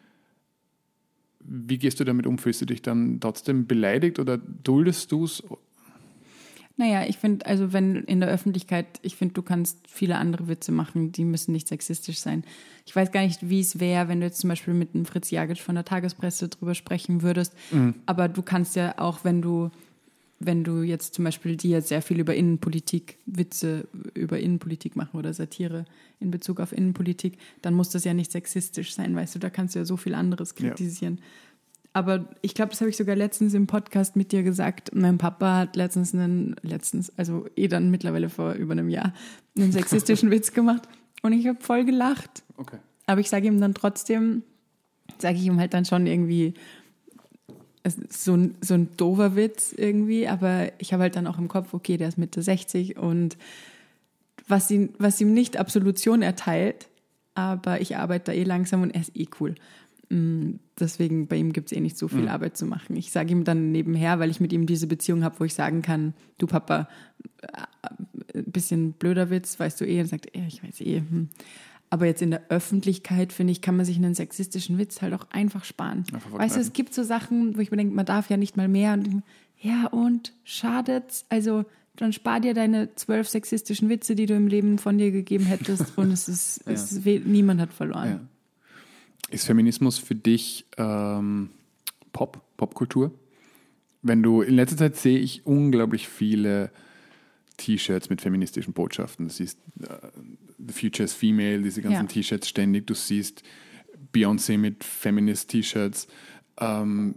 wie gehst du damit um? Fühlst du dich dann trotzdem beleidigt oder duldest du es? Naja, ich finde, also wenn in der Öffentlichkeit, ich finde, du kannst viele andere Witze machen, die müssen nicht sexistisch sein. Ich weiß gar nicht, wie es wäre, wenn du jetzt zum Beispiel mit einem Fritz Jagic von der Tagespresse drüber sprechen würdest. Mhm. Aber du kannst ja auch, wenn du, wenn du jetzt zum Beispiel dir sehr viel über Innenpolitik, Witze über Innenpolitik machen oder Satire in Bezug auf Innenpolitik, dann muss das ja nicht sexistisch sein, weißt du, da kannst du ja so viel anderes kritisieren. Ja. Aber ich glaube, das habe ich sogar letztens im Podcast mit dir gesagt. Mein Papa hat letztens einen, letztens, also eh dann mittlerweile vor über einem Jahr, einen sexistischen Witz gemacht und ich habe voll gelacht. Okay. Aber ich sage ihm dann trotzdem, sage ich ihm halt dann schon irgendwie, es ist so ein, so ein doofer Witz irgendwie, aber ich habe halt dann auch im Kopf, okay, der ist Mitte sechzig und was ihm, was ihm nicht Absolution erteilt, aber ich arbeite da eh langsam und er ist eh cool. Deswegen, bei ihm gibt es eh nicht so viel mhm. Arbeit zu machen. Ich sage ihm dann nebenher, weil ich mit ihm diese Beziehung habe, wo ich sagen kann, du Papa, ein bisschen blöder Witz, weißt du eh. Und sagt, eh, ich weiß eh. Hm. Aber jetzt in der Öffentlichkeit, finde ich, kann man sich einen sexistischen Witz halt auch einfach sparen. Einfach weißt du, es gibt so Sachen, wo ich mir denke, man darf ja nicht mal mehr. Und ja, und schadet's? Also dann spar dir deine zwölf sexistischen Witze, die du im Leben von dir gegeben hättest. Und es ist, ja. es ist niemand hat verloren. Ja. Ist Feminismus für dich ähm, Pop, Popkultur? Wenn du, in letzter Zeit sehe ich unglaublich viele T-Shirts mit feministischen Botschaften. Du siehst uh, The Future is Female, diese ganzen ja. T-Shirts ständig. Du siehst Beyoncé mit Feminist-T-Shirts. Ähm,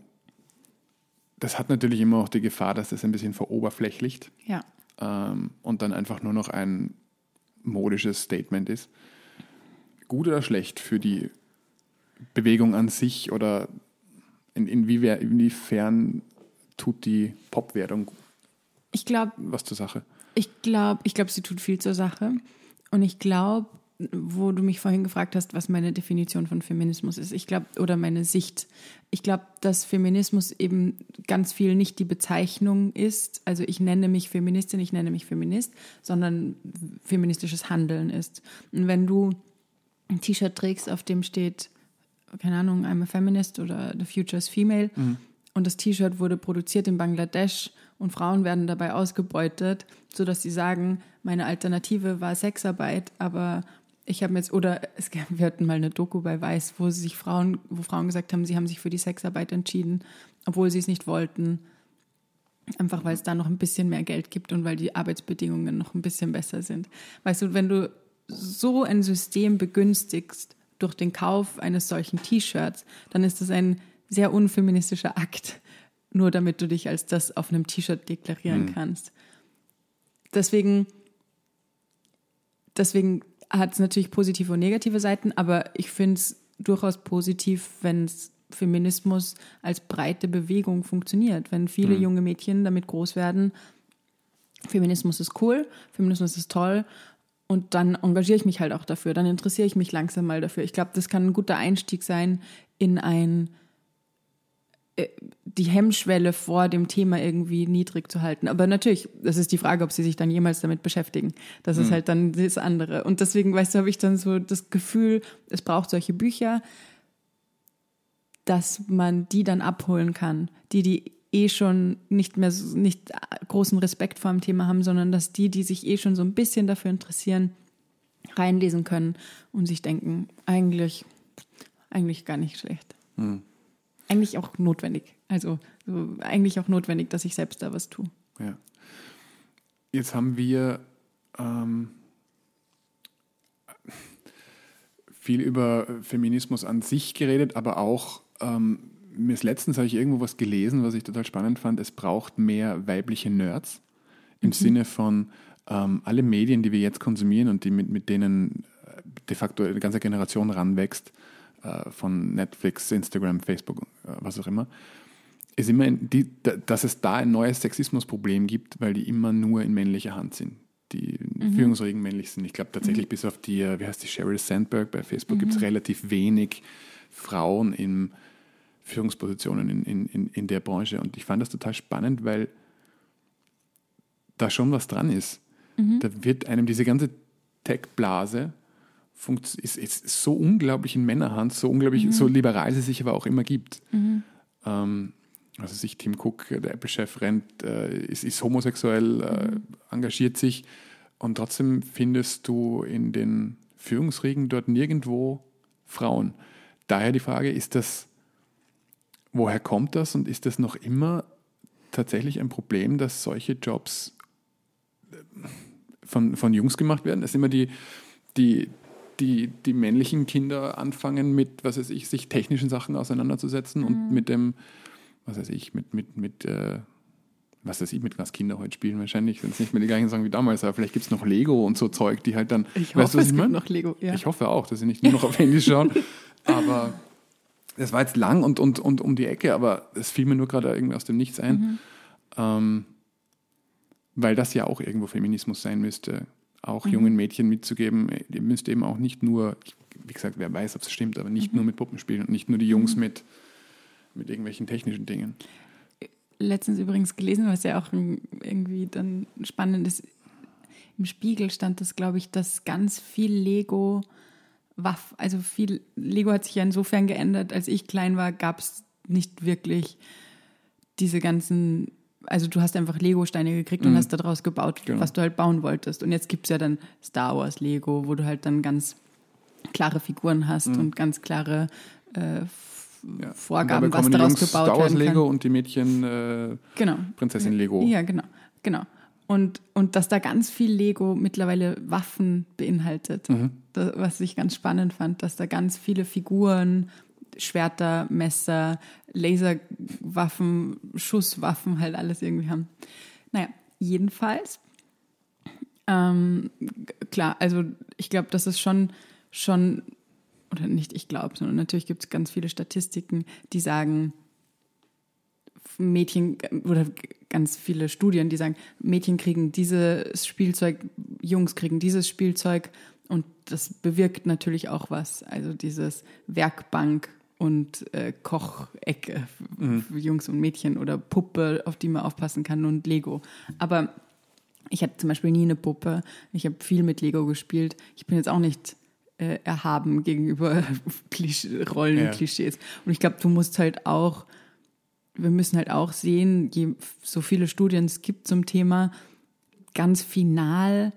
das hat natürlich immer auch die Gefahr, dass das ein bisschen veroberflächlicht ja. ähm, und dann einfach nur noch ein modisches Statement ist. Gut oder schlecht für die Bewegung an sich oder in, inwiefern, inwiefern tut die Popwerdung ich glaub, was zur Sache? Ich glaube, ich glaub, sie tut viel zur Sache. Und ich glaube, wo du mich vorhin gefragt hast, was meine Definition von Feminismus ist, ich glaube, oder meine Sicht, ich glaube, dass Feminismus eben ganz viel nicht die Bezeichnung ist, also ich nenne mich Feministin, ich nenne mich Feminist, sondern feministisches Handeln ist. Und wenn du ein T-Shirt trägst, auf dem steht, keine Ahnung, I'm a Feminist oder The Future is Female. Mhm. Und das T-Shirt wurde produziert in Bangladesch und Frauen werden dabei ausgebeutet, sodass sie sagen, meine Alternative war Sexarbeit, aber ich habe jetzt, oder es, wir hatten mal eine Doku bei Weiß, wo sich Frauen, wo Frauen gesagt haben, sie haben sich für die Sexarbeit entschieden, obwohl sie es nicht wollten. Einfach weil es da noch ein bisschen mehr Geld gibt und weil die Arbeitsbedingungen noch ein bisschen besser sind. Weißt du, wenn du so ein System begünstigst, durch den Kauf eines solchen T-Shirts, dann ist das ein sehr unfeministischer Akt, nur damit du dich als das auf einem T-Shirt deklarieren mhm. kannst. Deswegen, deswegen hat es natürlich positive und negative Seiten, aber ich finde es durchaus positiv, wenn Feminismus als breite Bewegung funktioniert, wenn viele mhm. junge Mädchen damit groß werden, Feminismus ist cool, Feminismus ist toll. Und dann engagiere ich mich halt auch dafür, dann interessiere ich mich langsam mal dafür. Ich glaube, das kann ein guter Einstieg sein in ein, äh, die Hemmschwelle vor dem Thema irgendwie niedrig zu halten. Aber natürlich, das ist die Frage, ob sie sich dann jemals damit beschäftigen. Das mhm. ist halt dann das andere. Und deswegen, weißt du, habe ich dann so das Gefühl, es braucht solche Bücher, dass man die dann abholen kann, die die eh schon nicht mehr so, nicht großen Respekt vor dem Thema haben, sondern dass die, die sich eh schon so ein bisschen dafür interessieren, reinlesen können und sich denken, eigentlich, eigentlich gar nicht schlecht. Hm. Eigentlich auch notwendig. Also so, eigentlich auch notwendig, dass ich selbst da was tue. Ja. Jetzt haben wir ähm, viel über Feminismus an sich geredet, aber auch ähm, mir ist letztens habe ich irgendwo was gelesen, was ich total spannend fand. Es braucht mehr weibliche Nerds im mhm. Sinne von ähm, alle Medien, die wir jetzt konsumieren und die mit, mit denen de facto eine ganze Generation ranwächst, äh, von Netflix, Instagram, Facebook, äh, was auch immer, ist immer, in die, dass es da ein neues Sexismusproblem gibt, weil die immer nur in männlicher Hand sind. Die mhm. Führungsriegen männlich sind. Ich glaube tatsächlich mhm. bis auf die, wie heißt die, Sheryl Sandberg bei Facebook mhm. gibt es relativ wenig Frauen in Führungspositionen in, in, in, in der Branche. Und ich fand das total spannend, weil da schon was dran ist. Mhm. Da wird einem diese ganze Tech-Blase ist, ist so unglaublich in Männerhand, so unglaublich, mhm. so liberal sie sich aber auch immer gibt. Mhm. Ähm, also sich Tim Cook, der Apple-Chef, rennt, äh, ist, ist homosexuell, äh, mhm. engagiert sich und trotzdem findest du in den Führungsriegen dort nirgendwo Frauen. Daher die Frage, ist das, woher kommt das und ist das noch immer tatsächlich ein Problem, dass solche Jobs von, von Jungs gemacht werden? Dass immer die, die, die, die männlichen Kinder anfangen mit, was weiß ich, sich technischen Sachen auseinanderzusetzen mhm. und mit dem, was weiß ich, mit, mit, mit äh, was weiß ich, mit was Kinder heute spielen wahrscheinlich, wenn es nicht mehr die gleichen Sachen wie damals, aber vielleicht gibt es noch Lego und so Zeug, die halt dann, ich weißt hoffe, du, was es ich gibt meine? noch Lego, ja. Ich hoffe auch, dass sie nicht nur noch auf Handys schauen, aber das war jetzt lang und, und, und um die Ecke, aber es fiel mir nur gerade irgendwie aus dem Nichts ein, mhm. ähm, weil das ja auch irgendwo Feminismus sein müsste, auch mhm. jungen Mädchen mitzugeben, ihr müsst eben auch nicht nur, wie gesagt, wer weiß, ob es stimmt, aber nicht mhm. nur mit Puppen spielen und nicht nur die Jungs mhm. mit, mit irgendwelchen technischen Dingen. Letztens übrigens gelesen, was ja auch irgendwie dann spannend ist. Im Spiegel stand das, glaube ich, dass ganz viel Lego, Waff, also viel Lego hat sich ja insofern geändert. Als ich klein war, gab es nicht wirklich diese ganzen, also du hast einfach Lego-Steine gekriegt mhm. und hast daraus gebaut, genau. was du halt bauen wolltest. Und jetzt gibt es ja dann Star Wars Lego, wo du halt dann ganz klare Figuren hast mhm. und ganz klare äh, Ja. Vorgaben, was daraus Jungs gebaut Star Wars werden kann. Lego und die Mädchen äh, genau. Prinzessin Lego. Ja, genau. genau. Und, und dass da ganz viel Lego mittlerweile Waffen beinhaltet, mhm. das, was ich ganz spannend fand, dass da ganz viele Figuren, Schwerter, Messer, Laserwaffen, Schusswaffen halt alles irgendwie haben. Naja, jedenfalls, ähm, klar, also ich glaube, das ist schon, schon oder nicht ich glaube, sondern natürlich gibt es ganz viele Statistiken, die sagen, Mädchen oder ganz viele Studien, die sagen, Mädchen kriegen dieses Spielzeug, Jungs kriegen dieses Spielzeug und das bewirkt natürlich auch was. Also dieses Werkbank und äh, Kochecke mhm. für Jungs und Mädchen oder Puppe, auf die man aufpassen kann und Lego. Aber ich hatte zum Beispiel nie eine Puppe. Ich habe viel mit Lego gespielt. Ich bin jetzt auch nicht Äh, erhaben gegenüber Klischee, Rollenklischees. Ja. Und ich glaube, du musst halt auch, wir müssen halt auch sehen, je so viele Studien es gibt zum Thema, ganz final,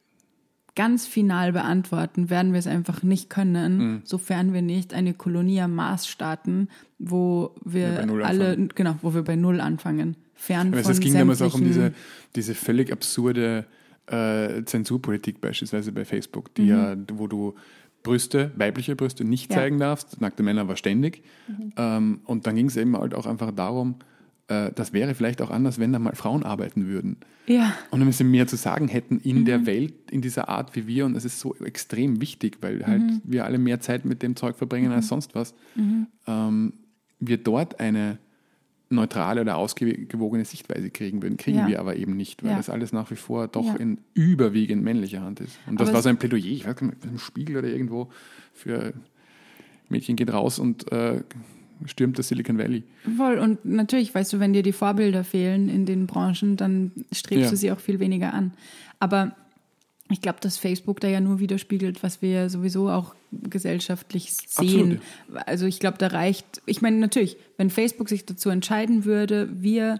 ganz final beantworten werden wir es einfach nicht können, mhm. sofern wir nicht eine Kolonie am Mars starten, wo wir ja, alle, anfangen. genau, wo wir bei Null anfangen. Fern Aber von es ging damals auch um diese, diese völlig absurde Äh, Zensurpolitik beispielsweise bei Facebook, die mhm. ja, wo du Brüste, weibliche Brüste nicht ja. zeigen darfst, nackte Männer aber ständig. Mhm. Ähm, und dann ging es eben halt auch einfach darum, äh, das wäre vielleicht auch anders, wenn da mal Frauen arbeiten würden. Ja. Und wenn sie mehr zu sagen hätten in mhm. der Welt, in dieser Art wie wir. Und es ist so extrem wichtig, weil halt mhm. wir alle mehr Zeit mit dem Zeug verbringen mhm. als sonst was. Mhm. Ähm, wir dort eine neutrale oder ausgewogene Sichtweise kriegen würden, kriegen ja. wir aber eben nicht, weil ja. das alles nach wie vor doch ja. in überwiegend männlicher Hand ist. Und das aber war so ein Plädoyer, ich weiß nicht, im Spiegel oder irgendwo für Mädchen geht raus und äh, stürmt das Silicon Valley. Voll, und natürlich, weißt du, wenn dir die Vorbilder fehlen in den Branchen, dann strebst ja. du sie auch viel weniger an. Aber ich glaube, dass Facebook da ja nur widerspiegelt, was wir sowieso auch gesellschaftlich sehen. Absolut. Also ich glaube, da reicht, ich meine natürlich, wenn Facebook sich dazu entscheiden würde, wir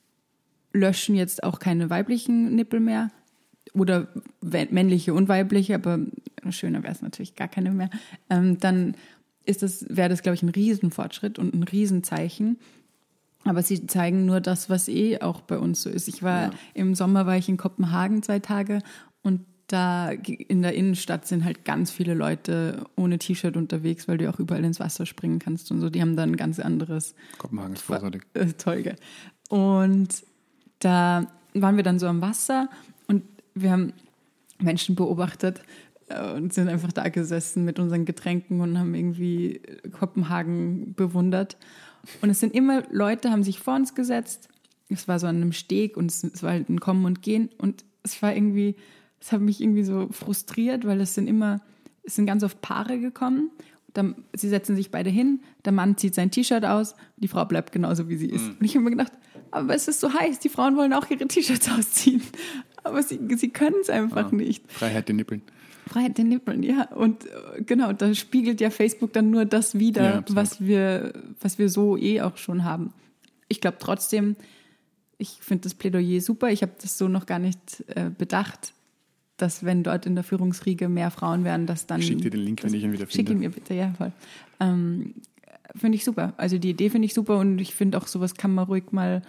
löschen jetzt auch keine weiblichen Nippel mehr oder männliche und weibliche, aber schöner wäre es natürlich gar keine mehr, ähm, dann ist das, wäre das, glaube ich, ein Riesenfortschritt und ein Riesenzeichen. Aber sie zeigen nur das, was eh auch bei uns so ist. Ich war, ja. im Sommer war ich in Kopenhagen zwei Tage und da in der Innenstadt sind halt ganz viele Leute ohne T-Shirt unterwegs, weil du auch überall ins Wasser springen kannst und so. Die haben dann ein ganz anderes... Kopenhagen ist großartig. Äh, toll, gell? Und da waren wir dann so am Wasser und wir haben Menschen beobachtet äh, und sind einfach da gesessen mit unseren Getränken und haben irgendwie Kopenhagen bewundert. Und es sind immer Leute, haben sich vor uns gesetzt. Es war so an einem Steg und es, es war halt ein Kommen und Gehen. Und es war irgendwie, es hat mich irgendwie so frustriert, weil es sind immer, es sind ganz oft Paare gekommen. Dann, sie setzen sich beide hin, der Mann zieht sein T-Shirt aus, die Frau bleibt genauso, wie sie ist. Mhm. Und ich habe mir gedacht, aber es ist so heiß, die Frauen wollen auch ihre T-Shirts ausziehen. Aber sie, sie können es einfach oh, nicht. Freiheit den Nippeln. Freiheit den Nippeln, ja. Und genau, da spiegelt ja Facebook dann nur das wider, ja, was wir, was wir so eh auch schon haben. Ich glaube trotzdem, ich finde das Plädoyer super. Ich habe das so noch gar nicht äh, bedacht, dass wenn dort in der Führungsriege mehr Frauen wären, dass dann... Schick dir den Link, wenn ich ihn wieder finde. Schick ihn mir bitte, ja, voll. Ähm, finde ich super. Also die Idee finde ich super und ich finde auch, sowas kann man ruhig mal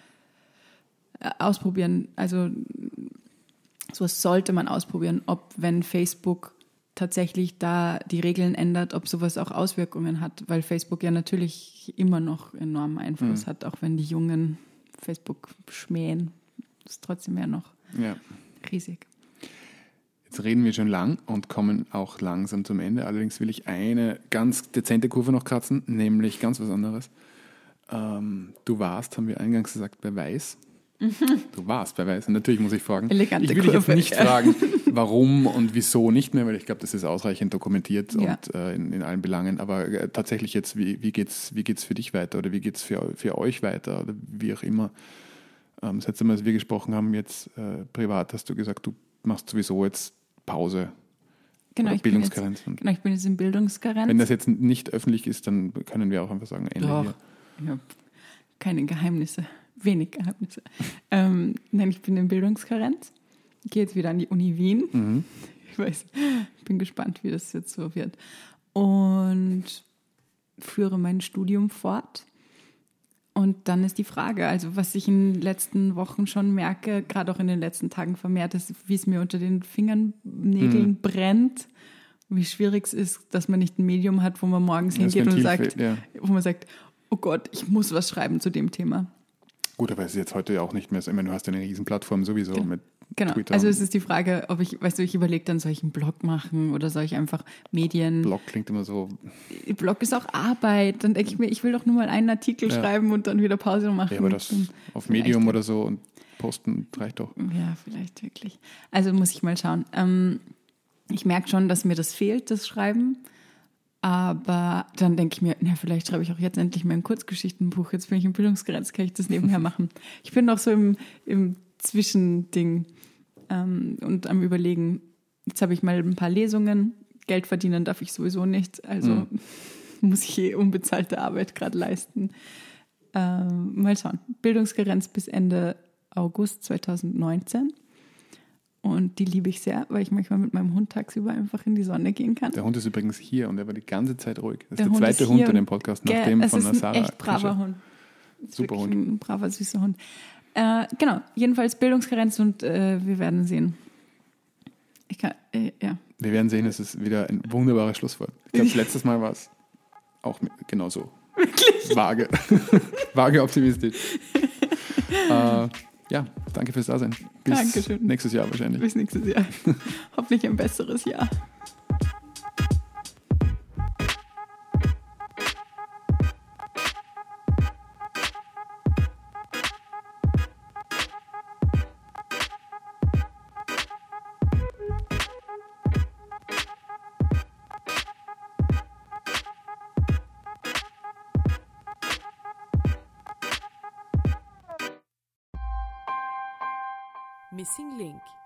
äh, ausprobieren. Also sowas sollte man ausprobieren, ob, wenn Facebook tatsächlich da die Regeln ändert, ob sowas auch Auswirkungen hat, weil Facebook ja natürlich immer noch enormen Einfluss mhm. hat, auch wenn die Jungen Facebook schmähen. Das ist trotzdem ja noch ja. riesig. Jetzt reden wir schon lang und kommen auch langsam zum Ende. Allerdings will ich eine ganz dezente Kurve noch kratzen, nämlich ganz was anderes. Ähm, du warst, haben wir eingangs gesagt, bei Weiß. Mhm. Du warst bei Weiß. Und natürlich muss ich fragen, Elegante ich will Kurve. dich jetzt nicht fragen, warum und wieso nicht mehr, weil ich glaube, das ist ausreichend dokumentiert ja. und äh, in, in allen Belangen. Aber äh, tatsächlich jetzt, wie, wie geht es wie geht's für dich weiter oder wie geht es für, für euch weiter oder wie auch immer. Ähm, das letzte Mal, als wir gesprochen haben, jetzt äh, privat, hast du gesagt, du machst sowieso jetzt Pause. Genau, ich Bildungskarenz. Bin jetzt, genau, ich bin jetzt in Bildungskarenz. Wenn das jetzt nicht öffentlich ist, dann können wir auch einfach sagen, Ende Doch, hier. Ich habe keine Geheimnisse, wenig Geheimnisse. ähm, nein, ich bin in Bildungskarenz. Ich gehe jetzt wieder an die Uni Wien. Mhm. Ich weiß, ich bin gespannt, wie das jetzt so wird. Und führe mein Studium fort. Und dann ist die Frage, also was ich in den letzten Wochen schon merke, gerade auch in den letzten Tagen vermehrt, ist, wie es mir unter den Fingernägeln mhm. brennt, wie schwierig es ist, dass man nicht ein Medium hat, wo man morgens das hingeht und sagt, sagt, ja. wo man sagt, oh Gott, ich muss was schreiben zu dem Thema. Gut, aber es ist jetzt heute auch nicht mehr so, ich meine, du hast ja eine Riesenplattform sowieso genau. mit Genau, Twitter. Also es ist die Frage, ob ich, weißt du, ich überlege dann, soll ich einen Blog machen oder soll ich einfach Medien... Blog klingt immer so... Blog ist auch Arbeit. Dann denke ich mir, ich will doch nur mal einen Artikel ja. schreiben und dann wieder Pause machen. Ja, aber das auf Medium oder so und posten reicht doch. Ja, vielleicht wirklich. Also muss ich mal schauen. Ähm, ich merke schon, dass mir das fehlt, das Schreiben. Aber dann denke ich mir, na, vielleicht schreibe ich auch jetzt endlich mein Kurzgeschichtenbuch. Jetzt bin ich im Bildungsgrenz, kann ich das nebenher machen. Ich bin noch so im, im Zwischending ähm, und am Überlegen, jetzt habe ich mal ein paar Lesungen, Geld verdienen darf ich sowieso nicht, also mhm. muss ich eh unbezahlte Arbeit gerade leisten. Ähm, mal schauen. Bildungsgrenz bis Ende August zweitausendneunzehn. Und die liebe ich sehr, weil ich manchmal mit meinem Hund tagsüber einfach in die Sonne gehen kann. Der Hund ist übrigens hier und er war die ganze Zeit ruhig. Das ist der, der Hund zweite ist Hund in dem Podcast, nach dem es von ist ein Sarah. Echt braver Fischer. Hund. Super Hund. Ein braver, süßer Hund. Äh, genau, jedenfalls Bildungskarenz und äh, wir werden sehen. Ich kann, äh, ja. Wir werden sehen, es ist wieder ein wunderbares Schlusswort. Ich glaube, letztes Mal war es auch genau so. Wirklich? Vage. Vage optimistisch. äh, ja, danke fürs Dasein. Bis Dankeschön. Nächstes Jahr wahrscheinlich. Bis nächstes Jahr. Hoffentlich ein besseres Jahr. Missing Link